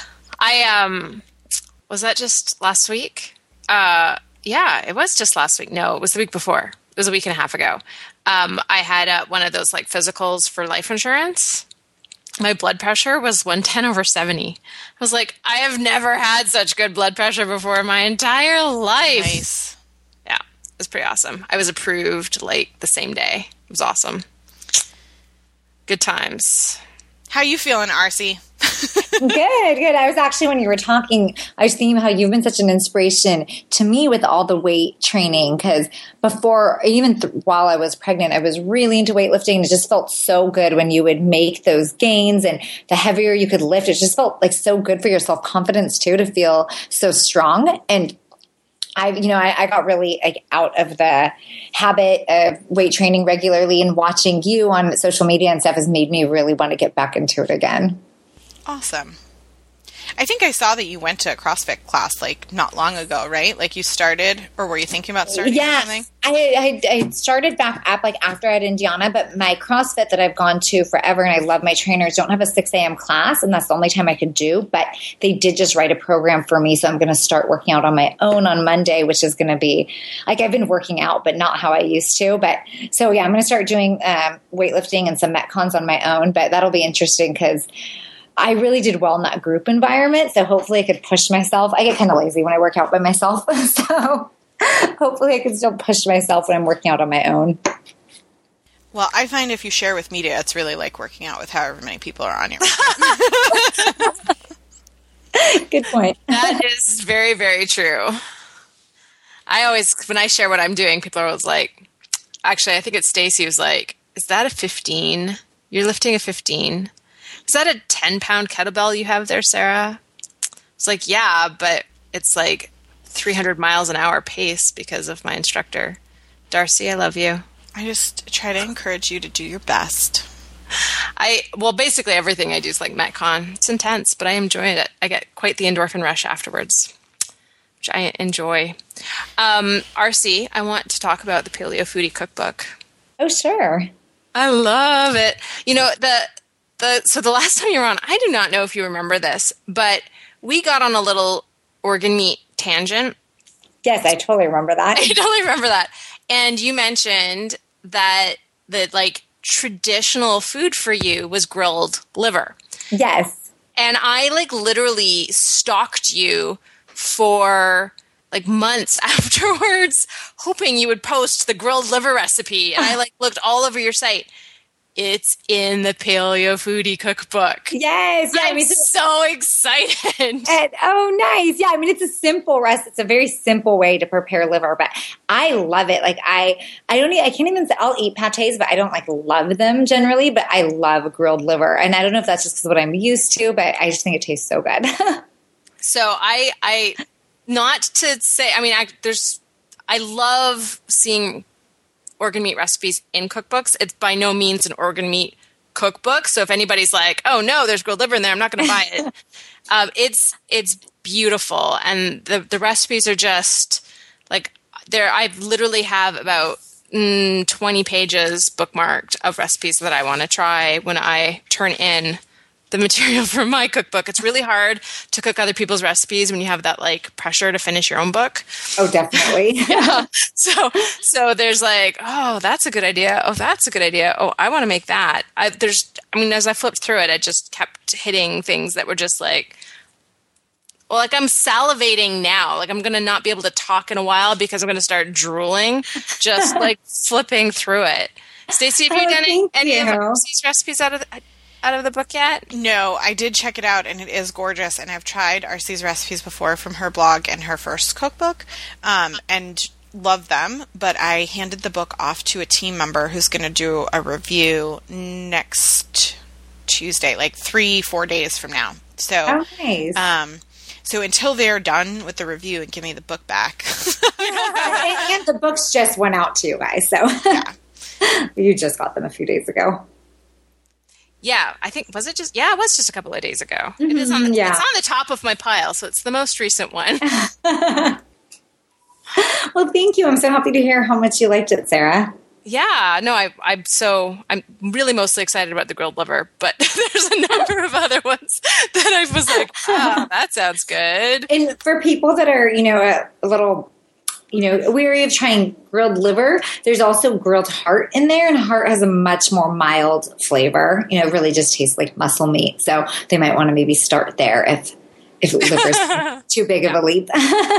Was that just last week? Yeah, it was just last week. No, it was the week before. It was a week and a half ago. I had one of those like physicals for life insurance. My blood pressure was 110/70. I was like, I have never had such good blood pressure before in my entire life. Nice. Yeah, it was pretty awesome. I was approved like the same day. It was awesome. Good times. How you feeling, Arcy? Good. I was actually, when you were talking, I was thinking how you've been such an inspiration to me with all the weight training, because before, even while I was pregnant, I was really into weightlifting. It just felt so good when you would make those gains, and the heavier you could lift, it just felt like so good for your self-confidence too, to feel so strong. And I got really out of the habit of weight training regularly, and watching you on social media and stuff has made me really want to get back into it again. Awesome. I think I saw that you went to a CrossFit class like not long ago, right? Like you started, or were you thinking about starting something? I started back up after I had Indiana, but my CrossFit that I've gone to forever, and I love my trainers, don't have a 6 a.m. class, and that's the only time I could do. But they did just write a program for me, so I'm going to start working out on my own on Monday, which is going to be I've been working out, but not how I used to. But so yeah, I'm going to start doing weightlifting and some Metcons on my own, but that'll be interesting because I really did well in that group environment, so hopefully I could push myself. I get kind of lazy when I work out by myself, so hopefully I can still push myself when I'm working out on my own. Well, I find if you share with media, it's really like working out with however many people are on your Good point. That is very, very true. I always, when I share what I'm doing, people are always like, actually, I think it's Stacy who's like, is that a 15? You're lifting a 15? Is that a 10-pound kettlebell you have there, Sarah? It's like, yeah, but it's like 300 miles an hour pace because of my instructor. Darcy, I love you. I just try to encourage you to do your best. Basically everything I do is like Metcon. It's intense, but I enjoy it. I get quite the endorphin rush afterwards, which I enjoy. RC, I want to talk about the Paleo Foodie Cookbook. Oh, sure. I love it. So the last time you were on, I do not know if you remember this, but we got on a little organ meat tangent. Yes, I totally remember that. I totally remember that. And you mentioned that the traditional food for you was grilled liver. Yes. And I literally stalked you for months afterwards, hoping you would post the grilled liver recipe. And I looked all over your site. it's in the Paleo Foodie Cookbook. Yes. Yeah. I'm so excited. And, oh, nice. Yeah. I mean, it's a simple recipe. It's a very simple way to prepare liver, but I love it. Like I can't even say I'll eat pâtés, but I don't like love them generally, but I love grilled liver. And I don't know if that's just because what I'm used to, but I just think it tastes so good. So I not to say, I mean, I love seeing organ meat recipes in cookbooks. It's by no means an organ meat cookbook. So if anybody's like, oh no, there's grilled liver in there, I'm not going to buy it. It's beautiful. And the recipes are just like I literally have about 20 pages bookmarked of recipes that I want to try when I turn in the material for my cookbook. It's really hard to cook other people's recipes when you have that like pressure to finish your own book. Oh, definitely. Yeah. So there's like, oh, that's a good idea. Oh, that's a good idea. Oh, I want to make that. As I flipped through it, I just kept hitting things that were just like, well, like I'm salivating now. Like I'm going to not be able to talk in a while because I'm going to start drooling, just like flipping through it. Stacey, have you done any of these recipes out of the book yet? No, I did check it out, and it is gorgeous. And I've tried RC's recipes before from her blog and her first cookbook, and love them. But I handed the book off to a team member who's going to do a review next Tuesday, like 3-4 days from now. So, nice. So until they're done with the review and give me the book back. And the books just went out to you guys, so yeah. You just got them a few days ago. Yeah, I think, it was just a couple of days ago. Mm-hmm, it's on the top of my pile, so it's the most recent one. Well, thank you. I'm so happy to hear how much you liked it, Sarah. Yeah, no, I'm really mostly excited about the grilled liver, but there's a number of other ones that I was like, that sounds good. And for people that are, a little, weary of trying grilled liver, there's also grilled heart in there, and heart has a much more mild flavor. It really just tastes like muscle meat. So they might want to maybe start there if liver's too big of a leap.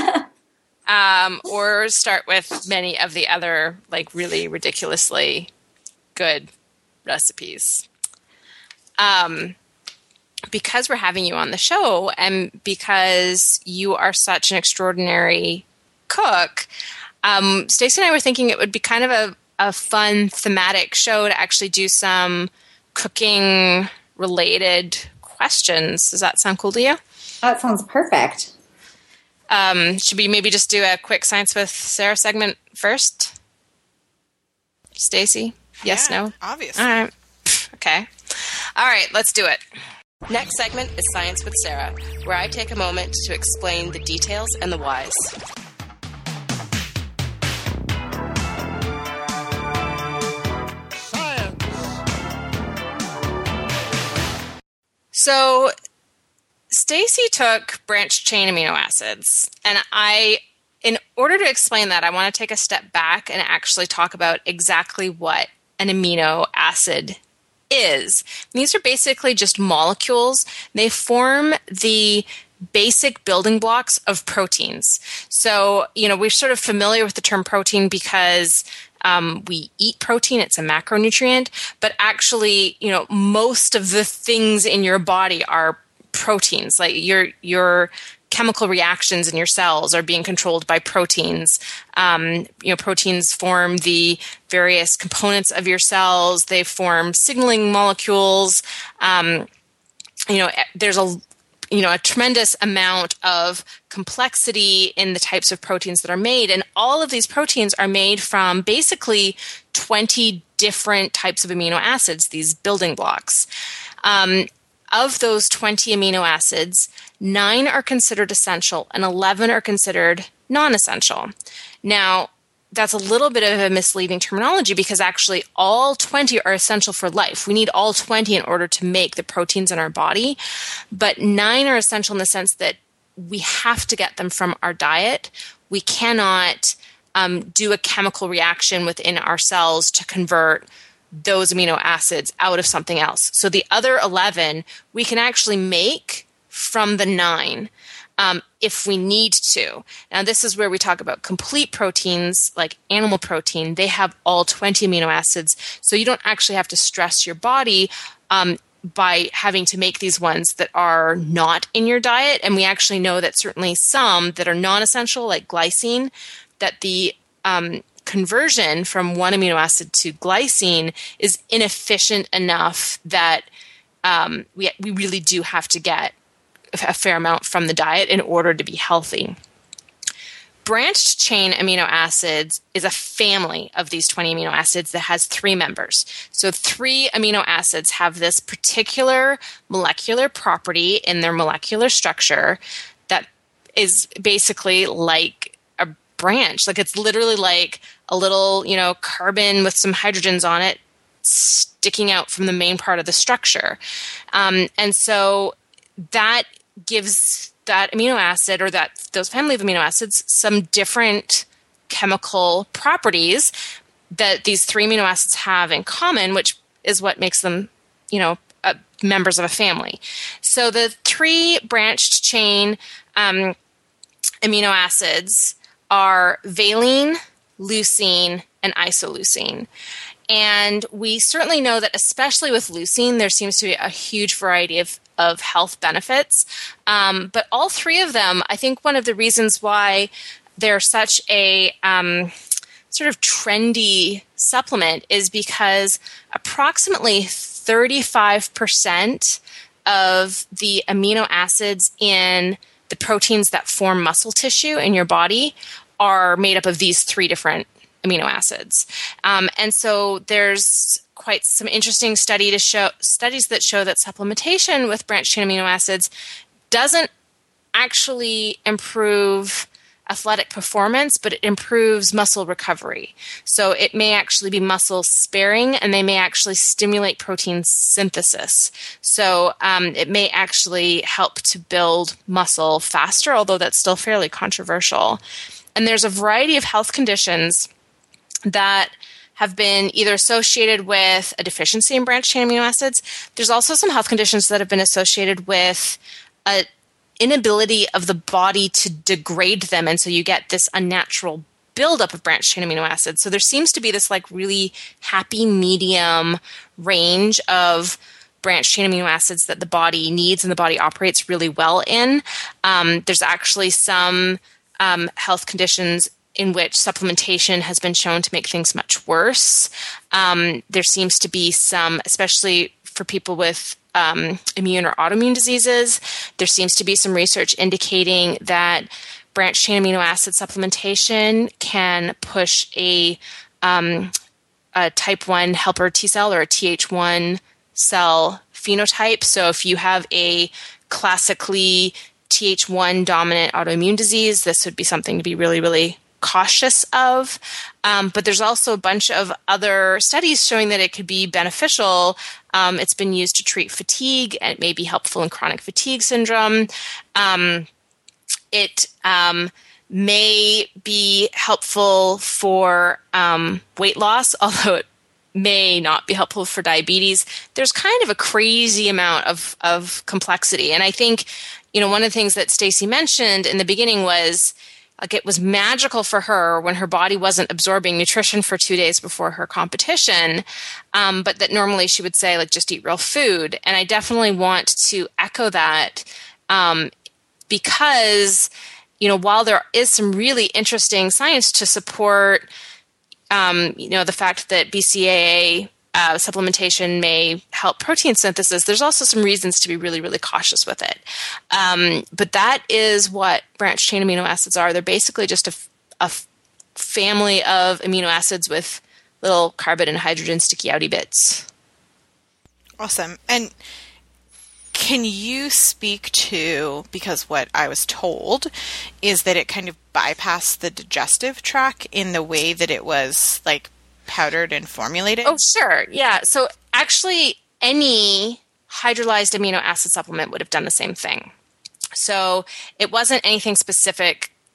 Or start with many of the other, like, really ridiculously good recipes. Because we're having you on the show, and because you are such an extraordinary cook, Stacey and I were thinking it would be kind of a fun thematic show to actually do some cooking-related questions. Does that sound cool to you? That sounds perfect. Should we maybe just do a quick Science with Sarah segment first? Stacey? Yes, yeah, no? Obviously. All right. Okay. All right, let's do it. Next segment is Science with Sarah, where I take a moment to explain the details and the whys. Science. So, Stacey took branched-chain amino acids, and in order to explain that, I want to take a step back and actually talk about exactly what an amino acid is. These are basically just molecules. They form the basic building blocks of proteins. So, we're sort of familiar with the term protein because we eat protein. It's a macronutrient, but actually, most of the things in your body are proteins. Like your chemical reactions in your cells are being controlled by proteins. Proteins form the various components of your cells. They form signaling molecules. There's a tremendous amount of complexity in the types of proteins that are made, and all of these proteins are made from basically 20 different types of amino acids, these building blocks. Of those 20 amino acids, 9 are considered essential and 11 are considered non-essential. Now, that's a little bit of a misleading terminology because actually all 20 are essential for life. We need all 20 in order to make the proteins in our body, but 9 are essential in the sense that we have to get them from our diet. We cannot do a chemical reaction within our cells to convert those amino acids out of something else. So the other 11 we can actually make from the 9. if we need to. Now, this is where we talk about complete proteins like animal protein. They have all 20 amino acids, so you don't actually have to stress your body by having to make these ones that are not in your diet. And we actually know that certainly some that are non-essential, like glycine, that the conversion from one amino acid to glycine is inefficient enough that we really do have to get a fair amount from the diet in order to be healthy. Branched chain amino acids is a family of these 20 amino acids that has 3 members. So 3 amino acids have this particular molecular property in their molecular structure that is basically like a branch. Like it's literally like a little, carbon with some hydrogens on it sticking out from the main part of the structure. And so that gives that amino acid or those family of amino acids some different chemical properties that these 3 amino acids have in common, which is what makes them, members of a family. So the 3 branched chain amino acids are valine, leucine, and isoleucine. And we certainly know that especially with leucine, there seems to be a huge variety of health benefits. But all 3 of them, I think one of the reasons why they're such a sort of trendy supplement is because approximately 35% of the amino acids in the proteins that form muscle tissue in your body are made up of these 3 different amino acids. And so there's quite some interesting studies that show that supplementation with branched chain amino acids doesn't actually improve athletic performance, but it improves muscle recovery. So it may actually be muscle sparing, and they may actually stimulate protein synthesis. So it may actually help to build muscle faster, although that's still fairly controversial. And there's a variety of health conditions that have been either associated with a deficiency in branched chain amino acids. There's also some health conditions that have been associated with an inability of the body to degrade them, and so you get this unnatural buildup of branched chain amino acids. So there seems to be this like really happy medium range of branched chain amino acids that the body needs and the body operates really well in. There's actually some health conditions in which supplementation has been shown to make things much worse. There seems to be some, especially for people with immune or autoimmune diseases, there seems to be some research indicating that branched chain amino acid supplementation can push a type 1 helper T cell or a Th1 cell phenotype. So if you have a classically Th1 dominant autoimmune disease, this would be something to be really, really cautious of. But there's also a bunch of other studies showing that it could be beneficial. It's been used to treat fatigue, and it may be helpful in chronic fatigue syndrome. It may be helpful for weight loss, although it may not be helpful for diabetes. There's kind of a crazy amount of complexity. And I think, one of the things that Stacey mentioned in the beginning was like it was magical for her when her body wasn't absorbing nutrition for 2 days before her competition, but that normally she would say, like, just eat real food. And I definitely want to echo that because, while there is some really interesting science to support, the fact that BCAA supplementation may help protein synthesis, there's also some reasons to be really, really cautious with it. But that is what branched chain amino acids are. They're basically just a family of amino acids with little carbon and hydrogen sticky outy bits. Awesome. And can you speak to, because what I was told is that it kind of bypassed the digestive tract in the way that it was like powdered and formulated? Oh, sure. Yeah. So actually, any hydrolyzed amino acid supplement would have done the same thing. So it wasn't anything specific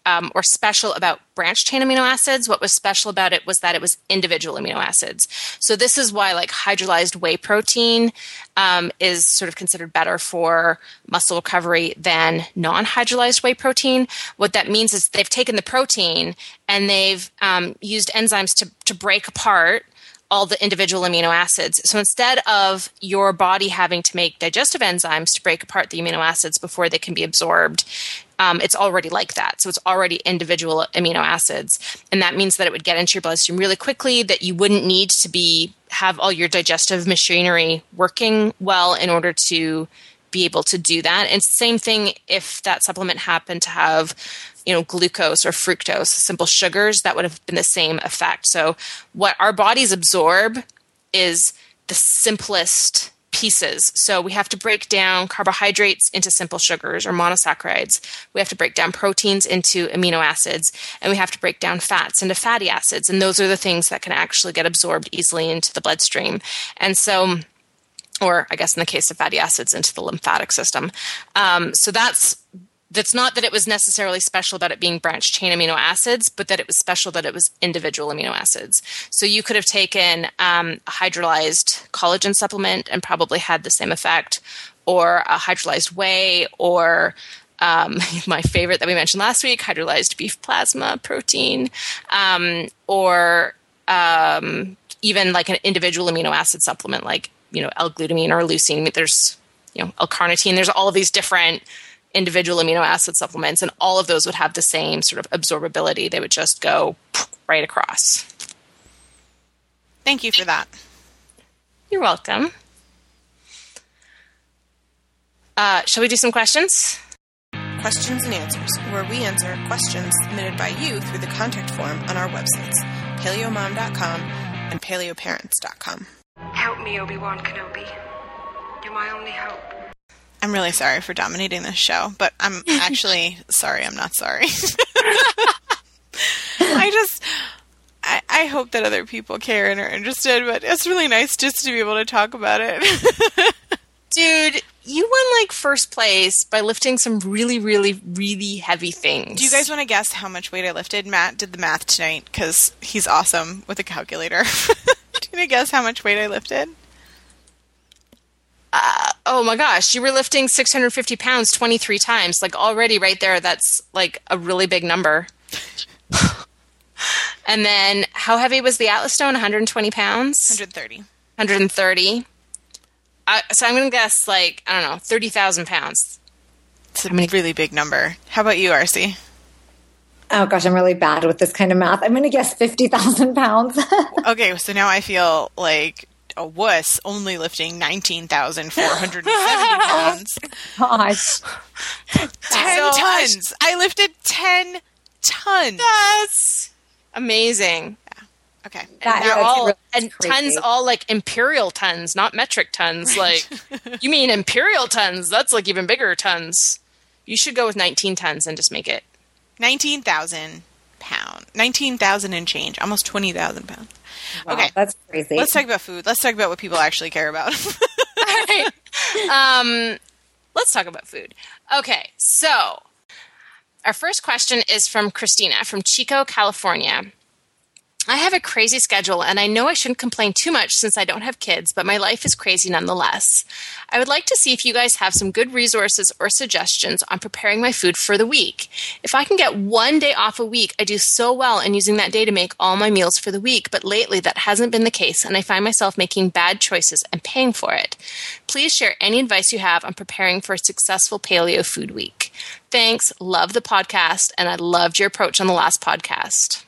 or special about branched chain amino acids. What was special about it was that it was individual amino acids. So this is why like hydrolyzed whey protein is sort of considered better for muscle recovery than non-hydrolyzed whey protein. What that means is they've taken the protein and they've used enzymes to break apart all the individual amino acids. So instead of your body having to make digestive enzymes to break apart the amino acids before they can be absorbed, it's already like that. So it's already individual amino acids. And that means that it would get into your bloodstream really quickly, that you wouldn't need to have all your digestive machinery working well in order to be able to do that. And same thing if that supplement happened to have glucose or fructose, simple sugars, that would have been the same effect. So what our bodies absorb is the simplest pieces. So we have to break down carbohydrates into simple sugars or monosaccharides. We have to break down proteins into amino acids, and we have to break down fats into fatty acids. And those are the things that can actually get absorbed easily into the bloodstream. And so, or I guess in the case of fatty acids, into the lymphatic system. So that's not that it was necessarily special about it being branched chain amino acids, but that it was special that it was individual amino acids. So you could have taken a hydrolyzed collagen supplement and probably had the same effect, or a hydrolyzed whey, or my favorite that we mentioned last week, hydrolyzed beef plasma protein, or even like an individual amino acid supplement like, L-glutamine or leucine. There's, L-carnitine. There's all of these different individual amino acid supplements, and all of those would have the same sort of absorbability. They would just go right across. Thank you for that. You're welcome. Shall we do some questions? Questions and Answers, where we answer questions submitted by you through the contact form on our websites, paleomom.com and paleoparents.com. Help me, Obi-Wan Kenobi. You're my only hope. I'm really sorry for dominating this show, but I'm actually sorry I'm not sorry. I hope that other people care and are interested, but it's really nice just to be able to talk about it. Dude, you won like first place by lifting some really, really, really heavy things. Do you guys want to guess how much weight I lifted? Matt did the math tonight because he's awesome with a calculator. Do you want to guess how much weight I lifted? Oh my gosh, you were lifting 650 pounds 23 times. Like already right there, that's like a really big number. And then how heavy was the Atlas stone? 120 pounds? 130. 130. So I'm going to guess like, I don't know, 30,000 pounds. It's a really big number. How about you, RC? Oh gosh, I'm really bad with this kind of math. I'm going to guess 50,000 pounds. Okay, so now I feel like a wuss only lifting 19,470 pounds. Gosh. 10 tons. I lifted 10 tons. That's amazing. Yeah. Okay. And tons, all like imperial tons, not metric tons. Right. Like, you mean imperial tons? That's like even bigger tons. You should go with 19 tons and just make it 19,000 pounds. 19,000 and change. Almost 20,000 pounds. Wow, okay. That's crazy. Let's talk about food. Let's talk about what people actually care about. All right. Let's talk about food. Okay. So our first question is from Christina from Chico, California. I have a crazy schedule, and I know I shouldn't complain too much since I don't have kids, but my life is crazy nonetheless. I would like to see if you guys have some good resources or suggestions on preparing my food for the week. If I can get one day off a week, I do so well in using that day to make all my meals for the week, but lately that hasn't been the case, and I find myself making bad choices and paying for it. Please share any advice you have on preparing for a successful paleo food week. Thanks. Love the podcast, and I loved your approach on the last podcast.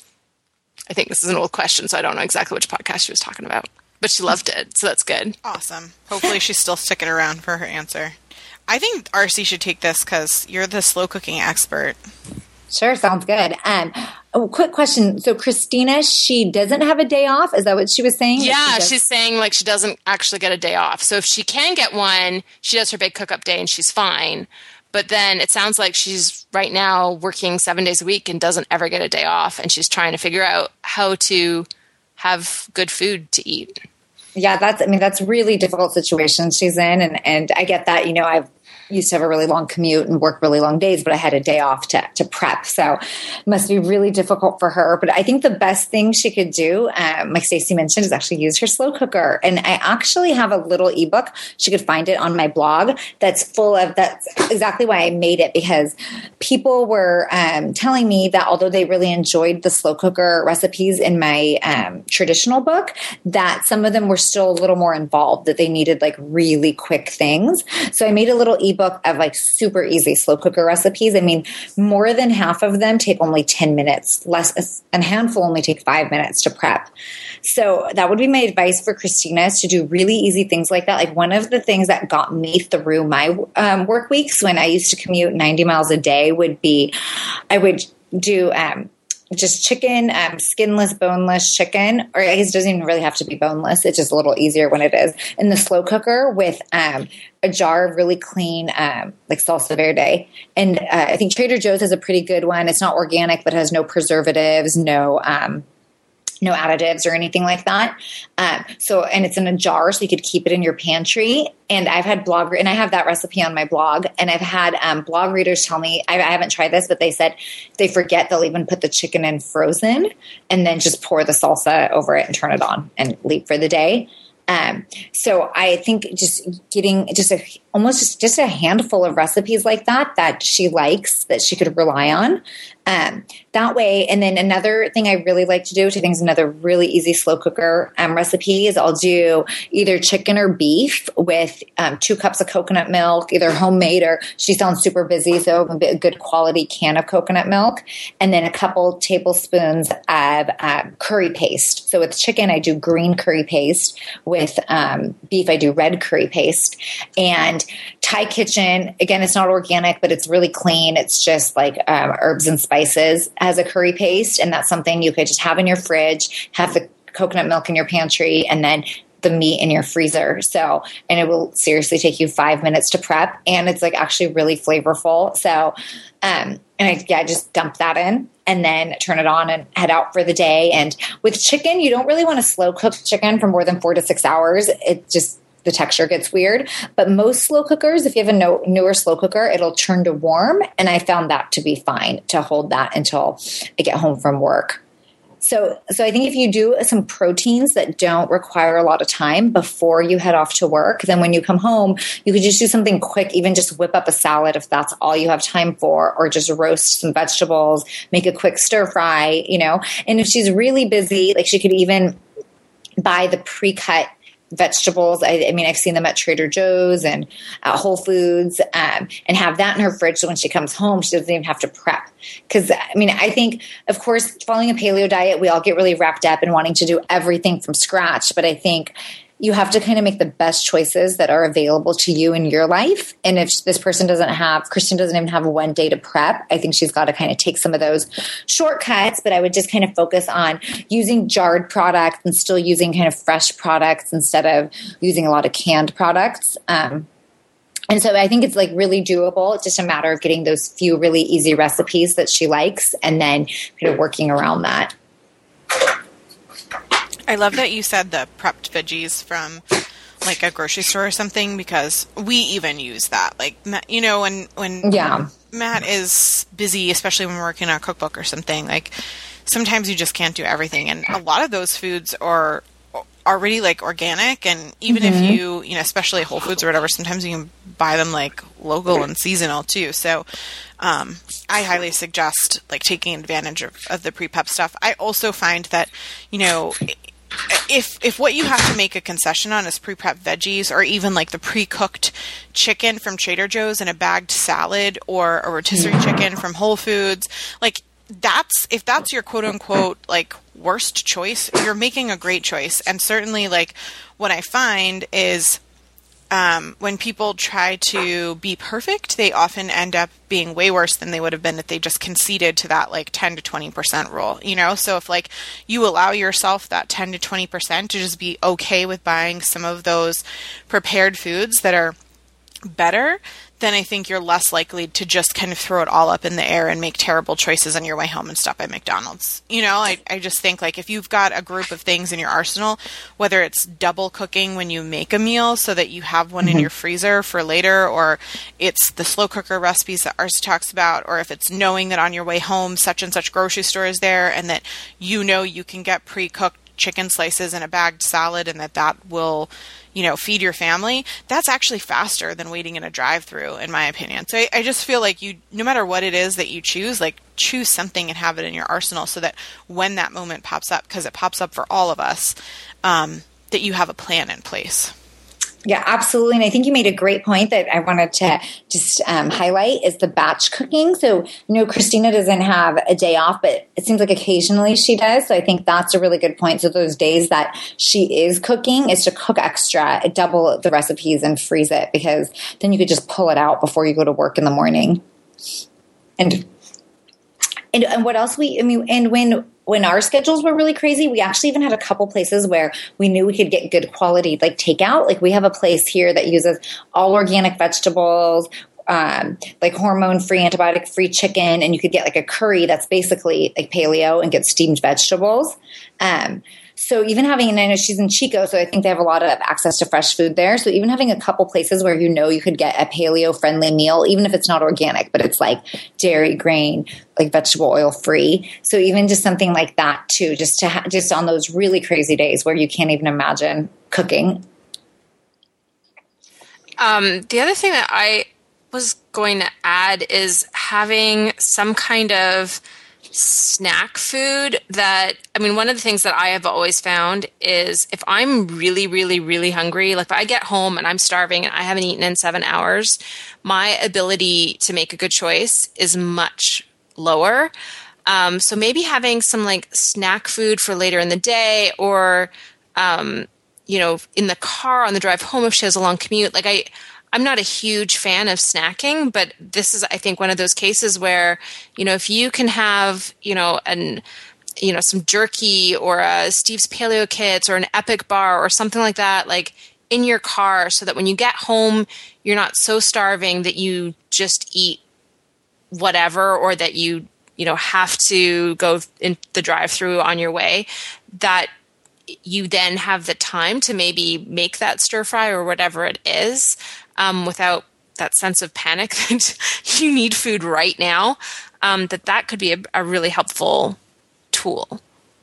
I think this is an old question, so I don't know exactly which podcast she was talking about. But she loved it, so that's good. Awesome. Hopefully she's still sticking around for her answer. I think RC should take this because you're the slow cooking expert. Sure, sounds good. Quick question. So Christina, she doesn't have a day off? Is that what she was saying? Yeah, she's saying like she doesn't actually get a day off. So if she can get one, she does her big cook-up day and she's fine. But then it sounds like she's right now working 7 days a week and doesn't ever get a day off. And she's trying to figure out how to have good food to eat. Yeah, that's a really difficult situation she's in. And I get that, used to have a really long commute and work really long days, but I had a day off to prep. So it must be really difficult for her. But I think the best thing she could do, like Stacey mentioned, is actually use her slow cooker. And I actually have a little ebook. She could find it on my blog that's exactly why I made it, because people were telling me that although they really enjoyed the slow cooker recipes in my traditional book, that some of them were still a little more involved, that they needed like really quick things. So I made a little ebook of like super easy slow cooker recipes. I mean, more than half of them take only 10 minutes, a handful only take 5 minutes to prep. So that would be my advice for Christina, is to do really easy things like that. Like one of the things that got me through my work weeks when I used to commute 90 miles a day would be, I would do just chicken, skinless, boneless chicken, or I guess it doesn't even really have to be boneless. It's just a little easier when it is, in the slow cooker with a jar of really clean, like salsa verde. And I think Trader Joe's has a pretty good one. It's not organic, but has no preservatives, no additives or anything like that. And it's in a jar, so you could keep it in your pantry. And I've had and I have that recipe on my blog. And I've had blog readers tell me, I haven't tried this, but they said they forget, they'll even put the chicken in frozen and then just pour the salsa over it and turn it on and leave for the day. So I think just getting just a handful of recipes like that she likes, that she could rely on, that way. And then another thing I really like to do, which I think is another really easy slow cooker recipe, is I'll do either chicken or beef with 2 cups of coconut milk, either homemade or, she sounds super busy, so a good quality can of coconut milk, and then a couple tablespoons of curry paste. So with chicken, I do green curry paste. With beef, I do red curry paste. And Thai Kitchen, again, it's not organic, but it's really clean. It's just like herbs and spices, has a curry paste. And that's something you could just have in your fridge, have the coconut milk in your pantry, and then the meat in your freezer. So, and it will seriously take you 5 minutes to prep. And it's like actually really flavorful. So, and I just dump that in and then turn it on and head out for the day. And with chicken, you don't really want to slow cook chicken for more than 4 to 6 hours. It just, the texture gets weird. But most slow cookers, if you have a newer slow cooker, it'll turn to warm. And I found that to be fine to hold that until I get home from work. So I think if you do some proteins that don't require a lot of time before you head off to work, then when you come home, you could just do something quick, even just whip up a salad if that's all you have time for, or just roast some vegetables, make a quick stir fry, And if she's really busy, like she could even buy the pre-cut vegetables. I mean, I've seen them at Trader Joe's and at Whole Foods, and have that in her fridge. So when she comes home, she doesn't even have to prep. Because, I mean, I think, of course, following a paleo diet, we all get really wrapped up in wanting to do everything from scratch. But I think you have to kind of make the best choices that are available to you in your life. And if this person Kristen doesn't even have 1 day to prep, I think she's got to kind of take some of those shortcuts. But I would just kind of focus on using jarred products and still using kind of fresh products instead of using a lot of canned products. And so I think it's like really doable. It's just a matter of getting those few really easy recipes that she likes and then kind of working around that. I love that you said the prepped veggies from like a grocery store or something, because we even use that. Like, when Matt is busy, especially when we're working on a cookbook or something, like sometimes you just can't do everything. And a lot of those foods are already like organic. And even if you, especially Whole Foods or whatever, sometimes you can buy them like local and seasonal too. So, I highly suggest like taking advantage of the pre-prep stuff. I also find that, if what you have to make a concession on is pre-prep veggies, or even like the pre-cooked chicken from Trader Joe's in a bagged salad, or a rotisserie chicken from Whole Foods, like if that's your quote unquote like worst choice, you're making a great choice. And certainly like what I find is when people try to be perfect, they often end up being way worse than they would have been if they just conceded to that like 10 to 20% rule, So if like you allow yourself that 10 to 20% to just be okay with buying some of those prepared foods that are better, then I think you're less likely to just kind of throw it all up in the air and make terrible choices on your way home and stop at McDonald's. I just think, like, if you've got a group of things in your arsenal, whether it's double cooking when you make a meal so that you have one in your freezer for later, or it's the slow cooker recipes that Arcee talks about, or if it's knowing that on your way home such and such grocery store is there and that you can get pre-cooked chicken slices and a bagged salad and that will feed your family, that's actually faster than waiting in a drive-through, in my opinion. So I just feel like no matter what it is that you choose, like, choose something and have it in your arsenal so that when that moment pops up, because it pops up for all of us, that you have a plan in place. Yeah, absolutely. And I think you made a great point that I wanted to just highlight is the batch cooking. So, Christina doesn't have a day off, but it seems like occasionally she does. So I think that's a really good point. So those days that she is cooking is to cook extra, double the recipes and freeze it, because then you could just pull it out before you go to work in the morning. And what else when our schedules were really crazy, we actually even had a couple places where we knew we could get good quality, like takeout. Like, we have a place here that uses all organic vegetables, like hormone-free, antibiotic-free chicken, and you could get like a curry that's basically like paleo and get steamed vegetables. So even having, and I know she's in Chico, so I think they have a lot of access to fresh food there. So even having a couple places where you could get a paleo-friendly meal, even if it's not organic, but it's like dairy, grain, like vegetable oil free. So even just something like that too, just on those really crazy days where you can't even imagine cooking. The other thing that I was going to add is having some kind of snack food one of the things that I have always found is if I'm really, really, really hungry, like if I get home and I'm starving and I haven't eaten in 7 hours, my ability to make a good choice is much lower. So maybe having some like snack food for later in the day, or, in the car on the drive home if she has a long commute. Like I'm not a huge fan of snacking, but this is, I think, one of those cases where, if you can have, some jerky or a Steve's Paleo Kits or an Epic bar or something like that, like in your car, so that when you get home, you're not so starving that you just eat whatever, or that you have to go in the drive-through on your way, that you then have the time to maybe make that stir fry or whatever it is, without that sense of panic that you need food right now, that could be a really helpful tool.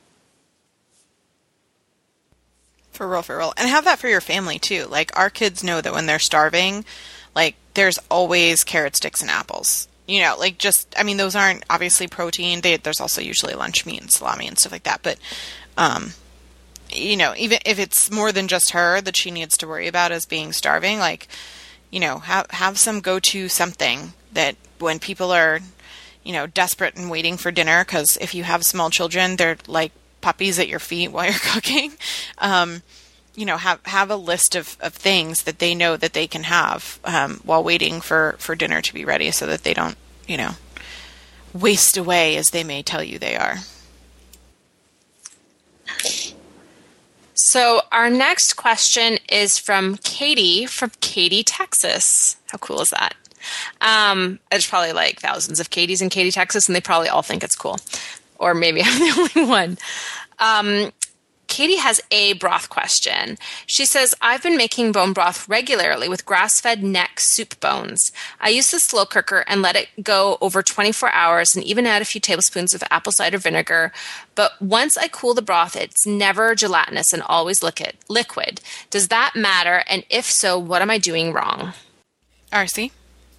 For real. And have that for your family too. Like, our kids know that when they're starving, like, there's always carrot sticks and apples. Those aren't obviously protein. There's also usually lunch meat and salami and stuff like that. But, even if it's more than just her that she needs to worry about as being starving, like, have some go-to something that when people are, desperate and waiting for dinner, because if you have small children, they're like puppies at your feet while you're cooking. Have a list of things that they know that they can have while waiting for dinner to be ready, so that they don't, waste away as they may tell you they are. So our next question is from Katie Texas. How cool is that? There's probably like thousands of Katies in Katy, Texas, and they probably all think it's cool. Or maybe I'm the only one. Katie has a broth question. She says, I've been making bone broth regularly with grass-fed neck soup bones. I use the slow cooker and let it go over 24 hours and even add a few tablespoons of apple cider vinegar. But once I cool the broth, it's never gelatinous and always liquid. Does that matter? And if so, what am I doing wrong? Arcee?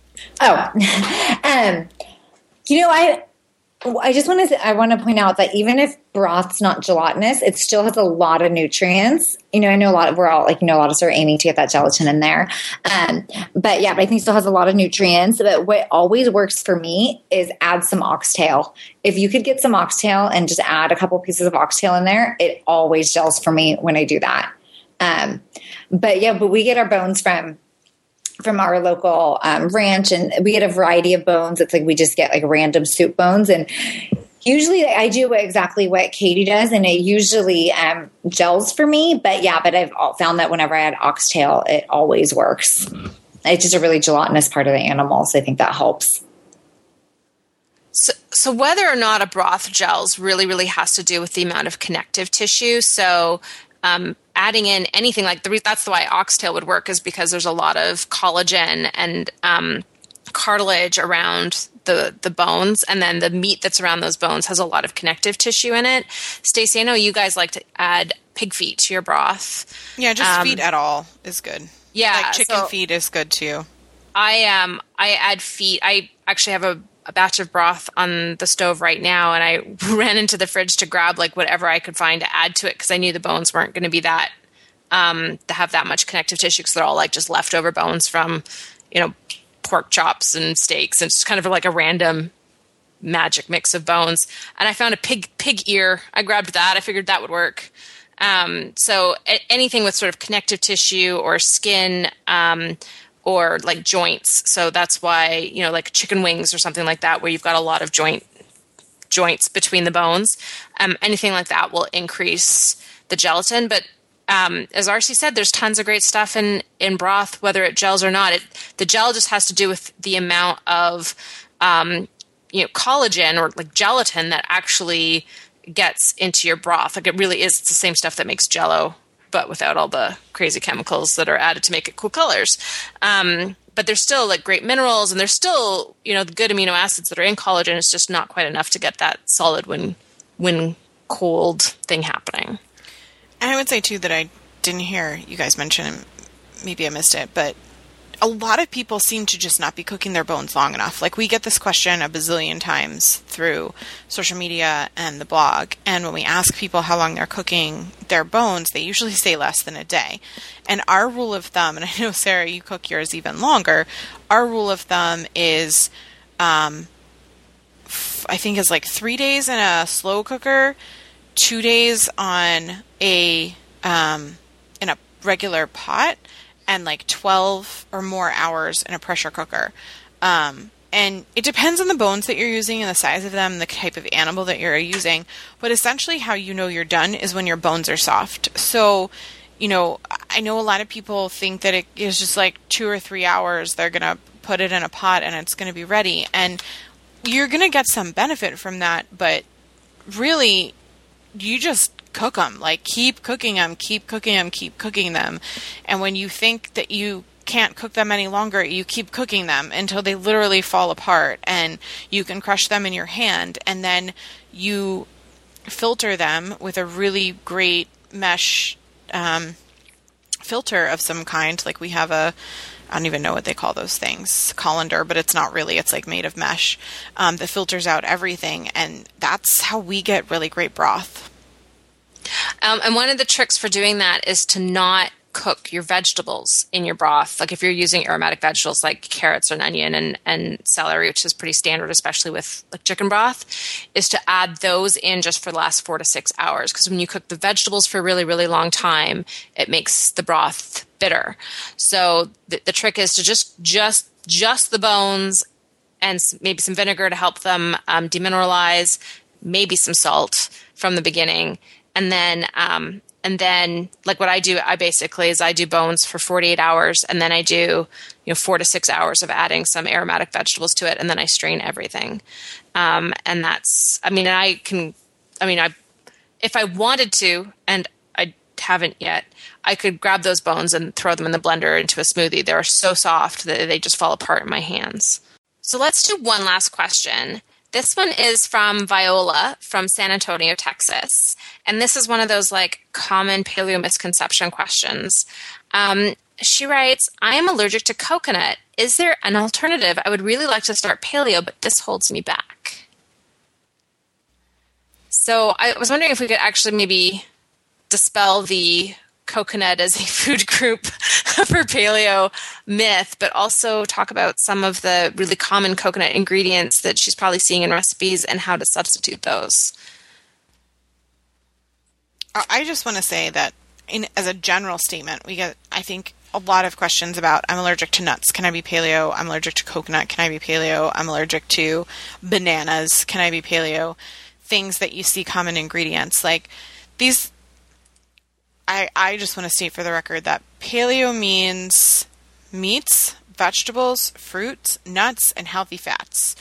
I want to point out that even if broth's not gelatinous, it still has a lot of nutrients. I know a lot of us are aiming to get that gelatin in there. But I think it still has a lot of nutrients. But what always works for me is add some oxtail. If you could get some oxtail and just add a couple pieces of oxtail in there, it always gels for me when I do that. But we get our bones from our local ranch, and we get a variety of bones. It's like we just get like random soup bones, and usually I do exactly what Katie does, and it usually gels for me. But I've found that whenever I add oxtail, it always works. it's just a really gelatinous part of the animal. So I think that helps. So whether or not a broth gels really, really has to do with the amount of connective tissue. So adding in anything like that's why oxtail would work, is because there's a lot of collagen and cartilage around the bones, and then the meat that's around those bones has a lot of connective tissue in it. Stacey, I know you guys like to add pig feet to your broth. Yeah, just feet at all is good. Yeah, like chicken feet is good too. I add feet. I actually have a batch of broth on the stove right now, and I ran into the fridge to grab like whatever I could find to add to it, because I knew the bones weren't going to be that to have that much connective tissue, because they're all like just leftover bones from, pork chops and steaks, and it's kind of like a random magic mix of bones. And I found a pig ear. I grabbed that. I figured that would work. So anything with sort of connective tissue or skin, or like joints. So that's why, like chicken wings or something like that, where you've got a lot of joints between the bones. Anything like that will increase the gelatin. But as RC said, there's tons of great stuff in broth, whether it gels or not. The gel just has to do with the amount of collagen or like gelatin that actually gets into your broth. Like it really is, it's the same stuff that makes Jell-O, but without all the crazy chemicals that are added to make it cool colors. But there's still like great minerals, and there's still, the good amino acids that are in collagen. It's just not quite enough to get that solid when cold thing happening. And I would say too that I didn't hear you guys mention, maybe I missed it, but a lot of people seem to just not be cooking their bones long enough. Like we get this question a bazillion times through social media and the blog. And when we ask people how long they're cooking their bones, they usually say less than a day. And our rule of thumb, and I know Sarah, you cook yours even longer. Our rule of thumb is, I think is like 3 days in a slow cooker, 2 days on in a regular pot, and like 12 or more hours in a pressure cooker. And it depends on the bones that you're using and the size of them, the type of animal that you're using. But essentially how you know you're done is when your bones are soft. So, I know a lot of people think that it is just like 2 or 3 hours. They're going to put it in a pot and it's going to be ready. And you're going to get some benefit from that. But really, you just cook them. Like keep cooking them, keep cooking them, keep cooking them. And when you think that you can't cook them any longer, you keep cooking them until they literally fall apart, and you can crush them in your hand. And then you filter them with a really great mesh filter of some kind. Like we have I don't even know what they call those things, colander, but it's not really, it's like made of mesh that filters out everything. And that's how we get really great broth. And one of the tricks for doing that is to not cook your vegetables in your broth. Like if you're using aromatic vegetables like carrots or an onion and celery, which is pretty standard, especially with like chicken broth, is to add those in just for the last 4 to 6 hours. Because when you cook the vegetables for a really, really long time, it makes the broth bitter. So the trick is to just the bones and maybe some vinegar to help them demineralize, maybe some salt from the beginning. And then like what I do, I do bones for 48 hours, and then I do, 4 to 6 hours of adding some aromatic vegetables to it. And then I strain everything. And that's, if I wanted to, and I haven't yet, I could grab those bones and throw them in the blender into a smoothie. They're so soft that they just fall apart in my hands. So let's do one last question. This one is from Viola from San Antonio, Texas. And this is one of those like common paleo misconception questions. She writes, I am allergic to coconut. Is there an alternative? I would really like to start paleo, but this holds me back. So I was wondering if we could actually maybe dispel the coconut as a food group for paleo myth, but also talk about some of the really common coconut ingredients that she's probably seeing in recipes and how to substitute those. I just want to say that as a general statement, we get, I think, a lot of questions about, I'm allergic to nuts. Can I be paleo? I'm allergic to coconut. Can I be paleo? I'm allergic to bananas. Can I be paleo? Things that you see common ingredients. Like these, I just want to state for the record that paleo means meats, vegetables, fruits, nuts, and healthy fats.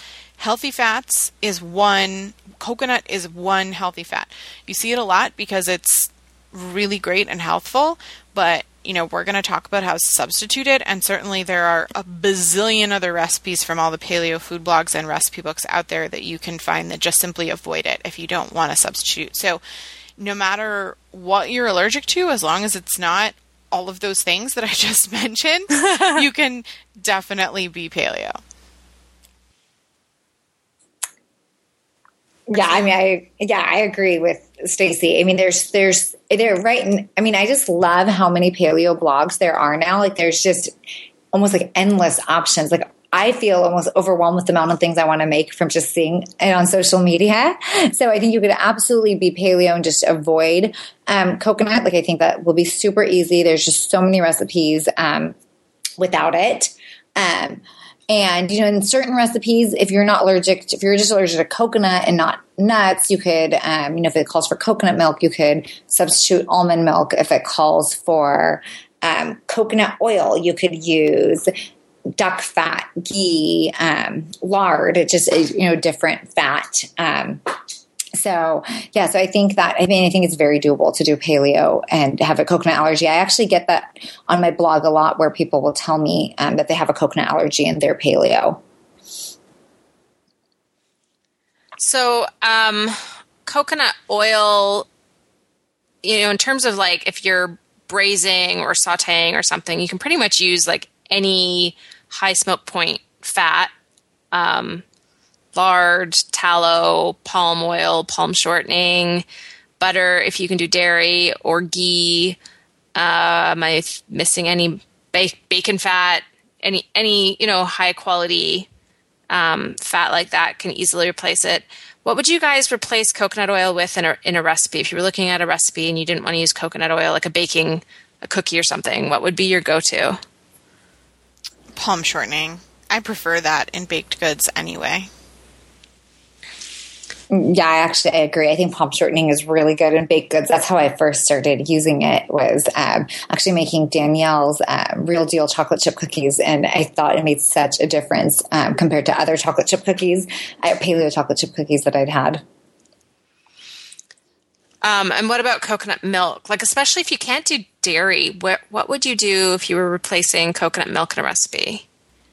Coconut is one healthy fat. You see it a lot because it's really great and healthful, but we're going to talk about how to substitute it, and certainly there are a bazillion other recipes from all the paleo food blogs and recipe books out there that you can find that just simply avoid it if you don't want to substitute. So no matter what you're allergic to, as long as it's not all of those things that I just mentioned, you can definitely be paleo. Yeah, I agree with Stacey. I mean, they're right. And I mean, I just love how many paleo blogs there are now. Like, there's just almost like endless options. Like, I feel almost overwhelmed with the amount of things I want to make from just seeing it on social media. So I think you could absolutely be paleo and just avoid coconut. Like, I think that will be super easy. There's just so many recipes without it. And, in certain recipes, if you're just allergic to coconut and not nuts, you could, if it calls for coconut milk, you could substitute almond milk. If it calls for coconut oil, you could use duck fat, ghee, lard. It's just, different fat. So I think I think it's very doable to do paleo and have a coconut allergy. I actually get that on my blog a lot, where people will tell me that they have a coconut allergy and they're paleo. So, coconut oil, in terms of like if you're braising or sauteing or something, you can pretty much use like any high smoke point fat. Lard, tallow, palm oil, palm shortening, butter if you can do dairy, or ghee. Am I missing any bacon fat? Any high quality fat like that can easily replace it. What would you guys replace coconut oil with in a recipe? If you were looking at a recipe and you didn't want to use coconut oil, like a cookie or something, what would be your go-to? Palm shortening. I prefer that in baked goods anyway. Yeah, I agree. I think palm shortening is really good in baked goods. That's how I first started using it, was actually making Danielle's Real Deal chocolate chip cookies. And I thought it made such a difference compared to other chocolate chip cookies, paleo chocolate chip cookies that I'd had. And what about coconut milk? Like, especially if you can't do dairy, what would you do if you were replacing coconut milk in a recipe?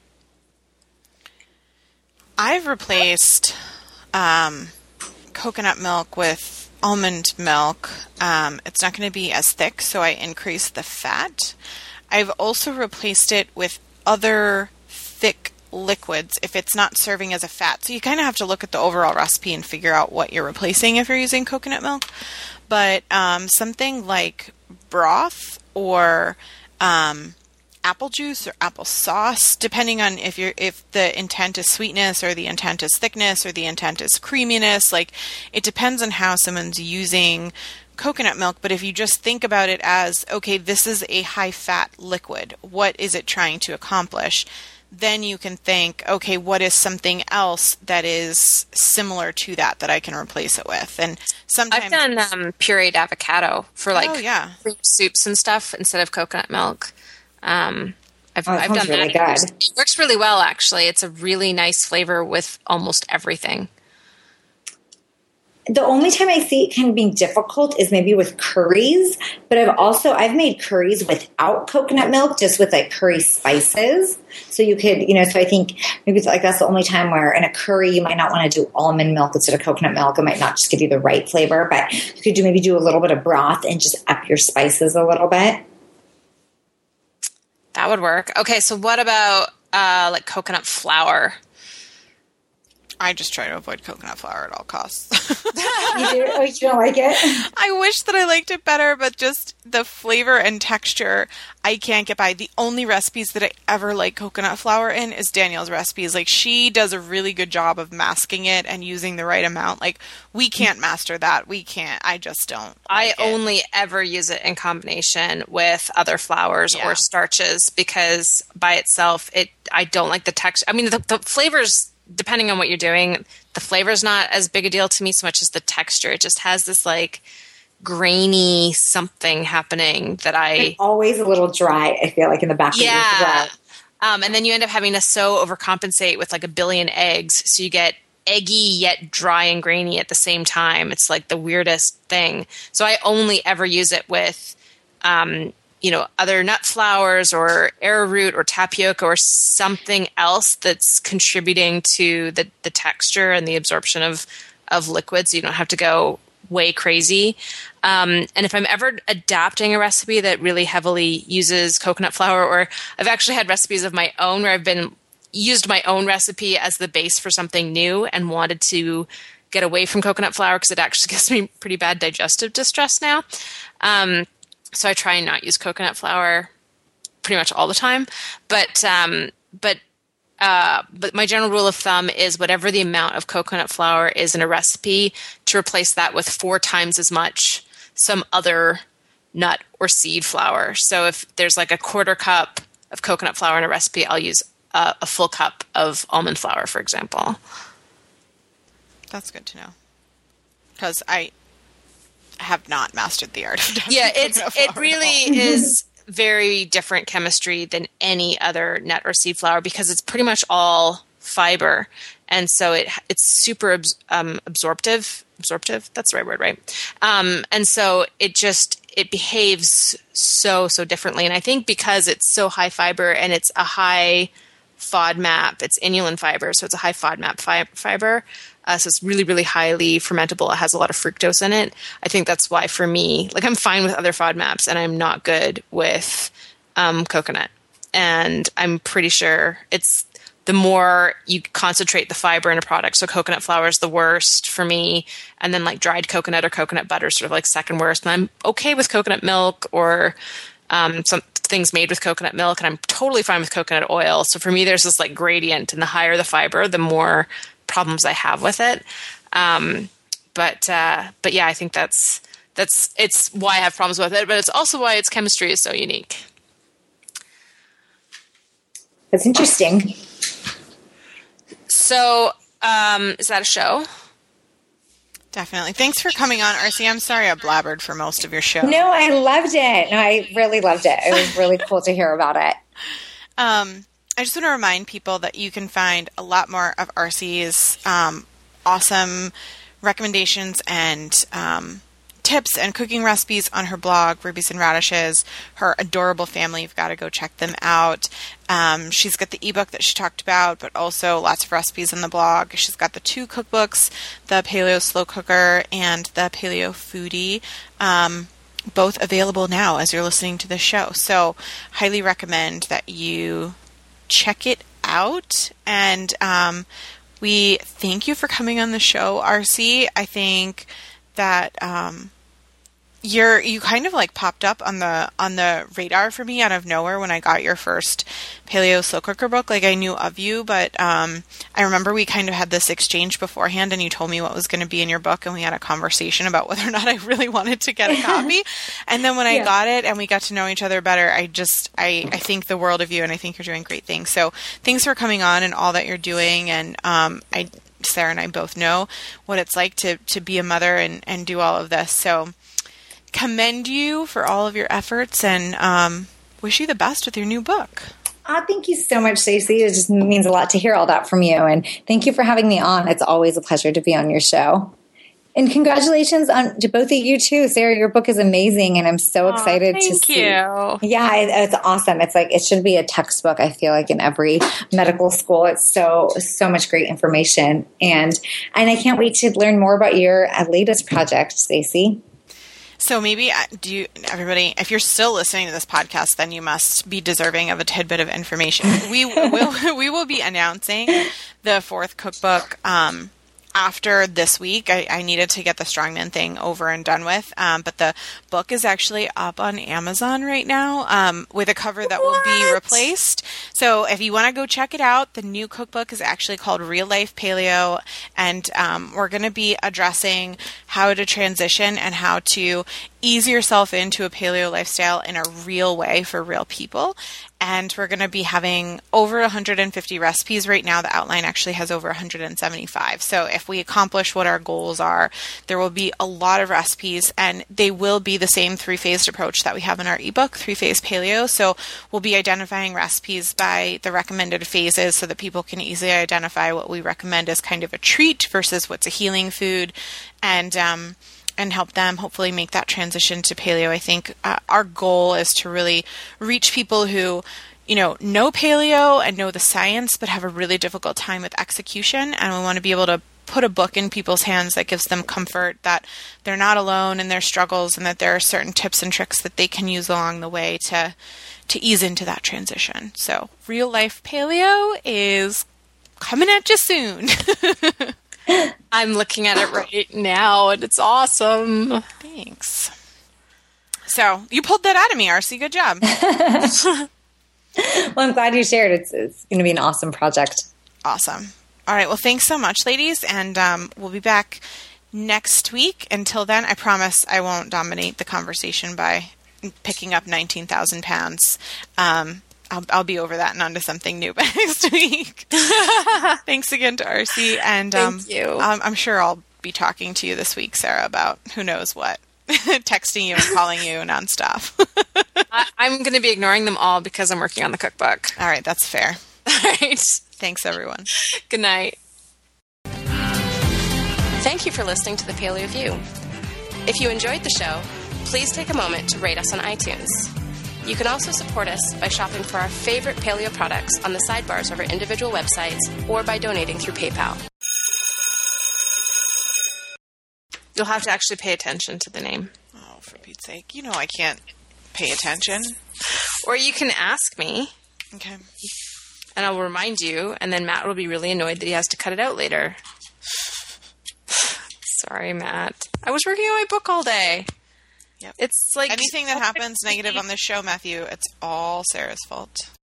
I've replaced coconut milk with almond milk. It's not going to be as thick, so I increase the fat. I've also replaced it with other thick liquids if it's not serving as a fat. So you kind of have to look at the overall recipe and figure out what you're replacing if you're using coconut milk. But something like broth or apple juice or apple sauce, depending on if the intent is sweetness or the intent is thickness or the intent is creaminess. Like, it depends on how someone's using coconut milk. But if you just think about it as, okay, this is a high fat liquid, what is it trying to accomplish? Then you can think, okay, what is something else that is similar to that I can replace it with? And sometimes I've done pureed avocado for fruit soups and stuff instead of coconut milk. I've done really that. Good. It works really well, actually. It's a really nice flavor with almost everything. The only time I see it can be difficult is maybe with curries, but I've made curries without coconut milk, just with like curry spices. So you could, so I think maybe that's the only time where in a curry you might not want to do almond milk instead of coconut milk. It might not just give you the right flavor, but you could maybe do a little bit of broth and just up your spices a little bit. That would work. Okay, so what about like coconut flour? I just try to avoid coconut flour at all costs. You do? Oh, you don't like it? I wish that I liked it better, but just the flavor and texture, I can't get by. The only recipes that I ever like coconut flour in is Danielle's recipes. Like, she does a really good job of masking it and using the right amount. Like, we can't master that. We can't. I just don't. I only ever use it in combination with other flours or starches, because by itself, I don't like the texture. I mean, the flavors, depending on what you're doing, the flavor's not as big a deal to me so much as the texture. It just has this like grainy something happening that It's always a little dry, I feel like, in the back of your throat. And then you end up having to so overcompensate with like a billion eggs. So you get eggy yet dry and grainy at the same time. It's like the weirdest thing. So I only ever use it with, other nut flours or arrowroot or tapioca or something else that's contributing to the texture and the absorption of liquid. So you don't have to go way crazy. And if I'm ever adapting a recipe that really heavily uses coconut flour, or I've actually had recipes of my own where I've used my own recipe as the base for something new and wanted to get away from coconut flour because it actually gives me pretty bad digestive distress now. So I try and not use coconut flour pretty much all the time. But my general rule of thumb is whatever the amount of coconut flour is in a recipe, to replace that with 4 times as much some other nut or seed flour. So if there's like a 1/4 cup of coconut flour in a recipe, I'll use a full cup of almond flour, for example. That's good to know, because I have not mastered the art of dusting. Yeah, it really is very different chemistry than any other nut or seed flour, because it's pretty much all fiber, and so it's super absorptive. That's the right word, right? And so it behaves so differently. And I think because it's so high fiber and it's a high FODMAP, it's inulin fiber, so it's a high FODMAP fiber. So it's really, really highly fermentable. It has a lot of fructose in it. I think that's why for me, like I'm fine with other FODMAPs and I'm not good with coconut. And I'm pretty sure it's the more you concentrate the fiber in a product. So coconut flour is the worst for me. And then like dried coconut or coconut butter is sort of like second worst. And I'm okay with coconut milk or some things made with coconut milk. And I'm totally fine with coconut oil. So for me, there's this like gradient, and the higher the fiber, the more problems I have with it. But yeah, I think it's why I have problems with it, but it's also why its chemistry is so unique. That's interesting. So, is that a show? Definitely. Thanks for coming on, RC. I'm sorry I blabbered for most of your show. No, I loved it. No, I really loved it. It was really cool to hear about it. I just want to remind people that you can find a lot more of RC's awesome recommendations and tips and cooking recipes on her blog, Rubies and Radishes. Her adorable family, you've got to go check them out. She's got the ebook that she talked about, but also lots of recipes in the blog. She's got the 2 cookbooks, the Paleo Slow Cooker and the Paleo Foodie, both available now as you're listening to this show. So highly recommend that you check it out. And we thank you for coming on the show, RC. I think that you kind of like popped up on the radar for me out of nowhere when I got your first Paleo Slow Cooker book. Like I knew of you, but I remember we kind of had this exchange beforehand, and you told me what was going to be in your book, and we had a conversation about whether or not I really wanted to get a copy. And then when I got it and we got to know each other better, I think the world of you, and I think you're doing great things. So thanks for coming on and all that you're doing. And Sarah and I both know what it's like to be a mother and do all of this. So commend you for all of your efforts, and wish you the best with your new book. Thank you so much, Stacey. It just means a lot to hear all that from you. And thank you for having me on. It's always a pleasure to be on your show. And congratulations to both of you too. Sarah, your book is amazing, and I'm so excited to see. Thank you. Yeah, it's awesome. It's like it should be a textbook, I feel like, in every medical school. It's so much great information. And I can't wait to learn more about your latest project, Stacey. So maybe everybody, if you're still listening to this podcast, then you must be deserving of a tidbit of information. We will be announcing the 4th cookbook after this week. I needed to get the Strongman thing over and done with, but the book is actually up on Amazon right now with a cover that will be replaced. So if you want to go check it out, the new cookbook is actually called Real Life Paleo, and we're going to be addressing how to transition and how to ease yourself into a paleo lifestyle in a real way for real people. And we're going to be having over 150 recipes. Right now, the outline actually has over 175. So if we accomplish what our goals are, there will be a lot of recipes, and they will be the same three-phased approach that we have in our ebook, Three-Phase Paleo. So we'll be identifying recipes by the recommended phases so that people can easily identify what we recommend as kind of a treat versus what's a healing food, and help them hopefully make that transition to paleo. I think our goal is to really reach people who, know paleo and know the science, but have a really difficult time with execution. And we want to be able to put a book in people's hands that gives them comfort that they're not alone in their struggles, and that there are certain tips and tricks that they can use along the way to ease into that transition. So Real Life Paleo is coming at you soon. I'm looking at it right now, and it's awesome. Thanks. So you pulled that out of me, RC. Good job. Well, I'm glad you shared. It's going to be an awesome project. Awesome. All right. Well, thanks so much, ladies. And we'll be back next week. Until then, I promise I won't dominate the conversation by picking up 19,000 pounds. I'll be over that and onto something new by next week. Thanks again to RC. And Thank you. I'm sure I'll be talking to you this week, Sarah, about who knows what. Texting you and calling you nonstop. I'm going to be ignoring them all because I'm working on the cookbook. All right. That's fair. All right. Thanks, everyone. Good night. Thank you for listening to The Paleo View. If you enjoyed the show, please take a moment to rate us on iTunes. You can also support us by shopping for our favorite paleo products on the sidebars of our individual websites, or by donating through PayPal. You'll have to actually pay attention to the name. Oh, for Pete's sake. I can't pay attention. Or you can ask me. Okay. And I'll remind you, and then Matt will be really annoyed that he has to cut it out later. Sorry, Matt. I was working on my book all day. Yep. It's like anything that happens negative on this show, Matthew, it's all Sarah's fault.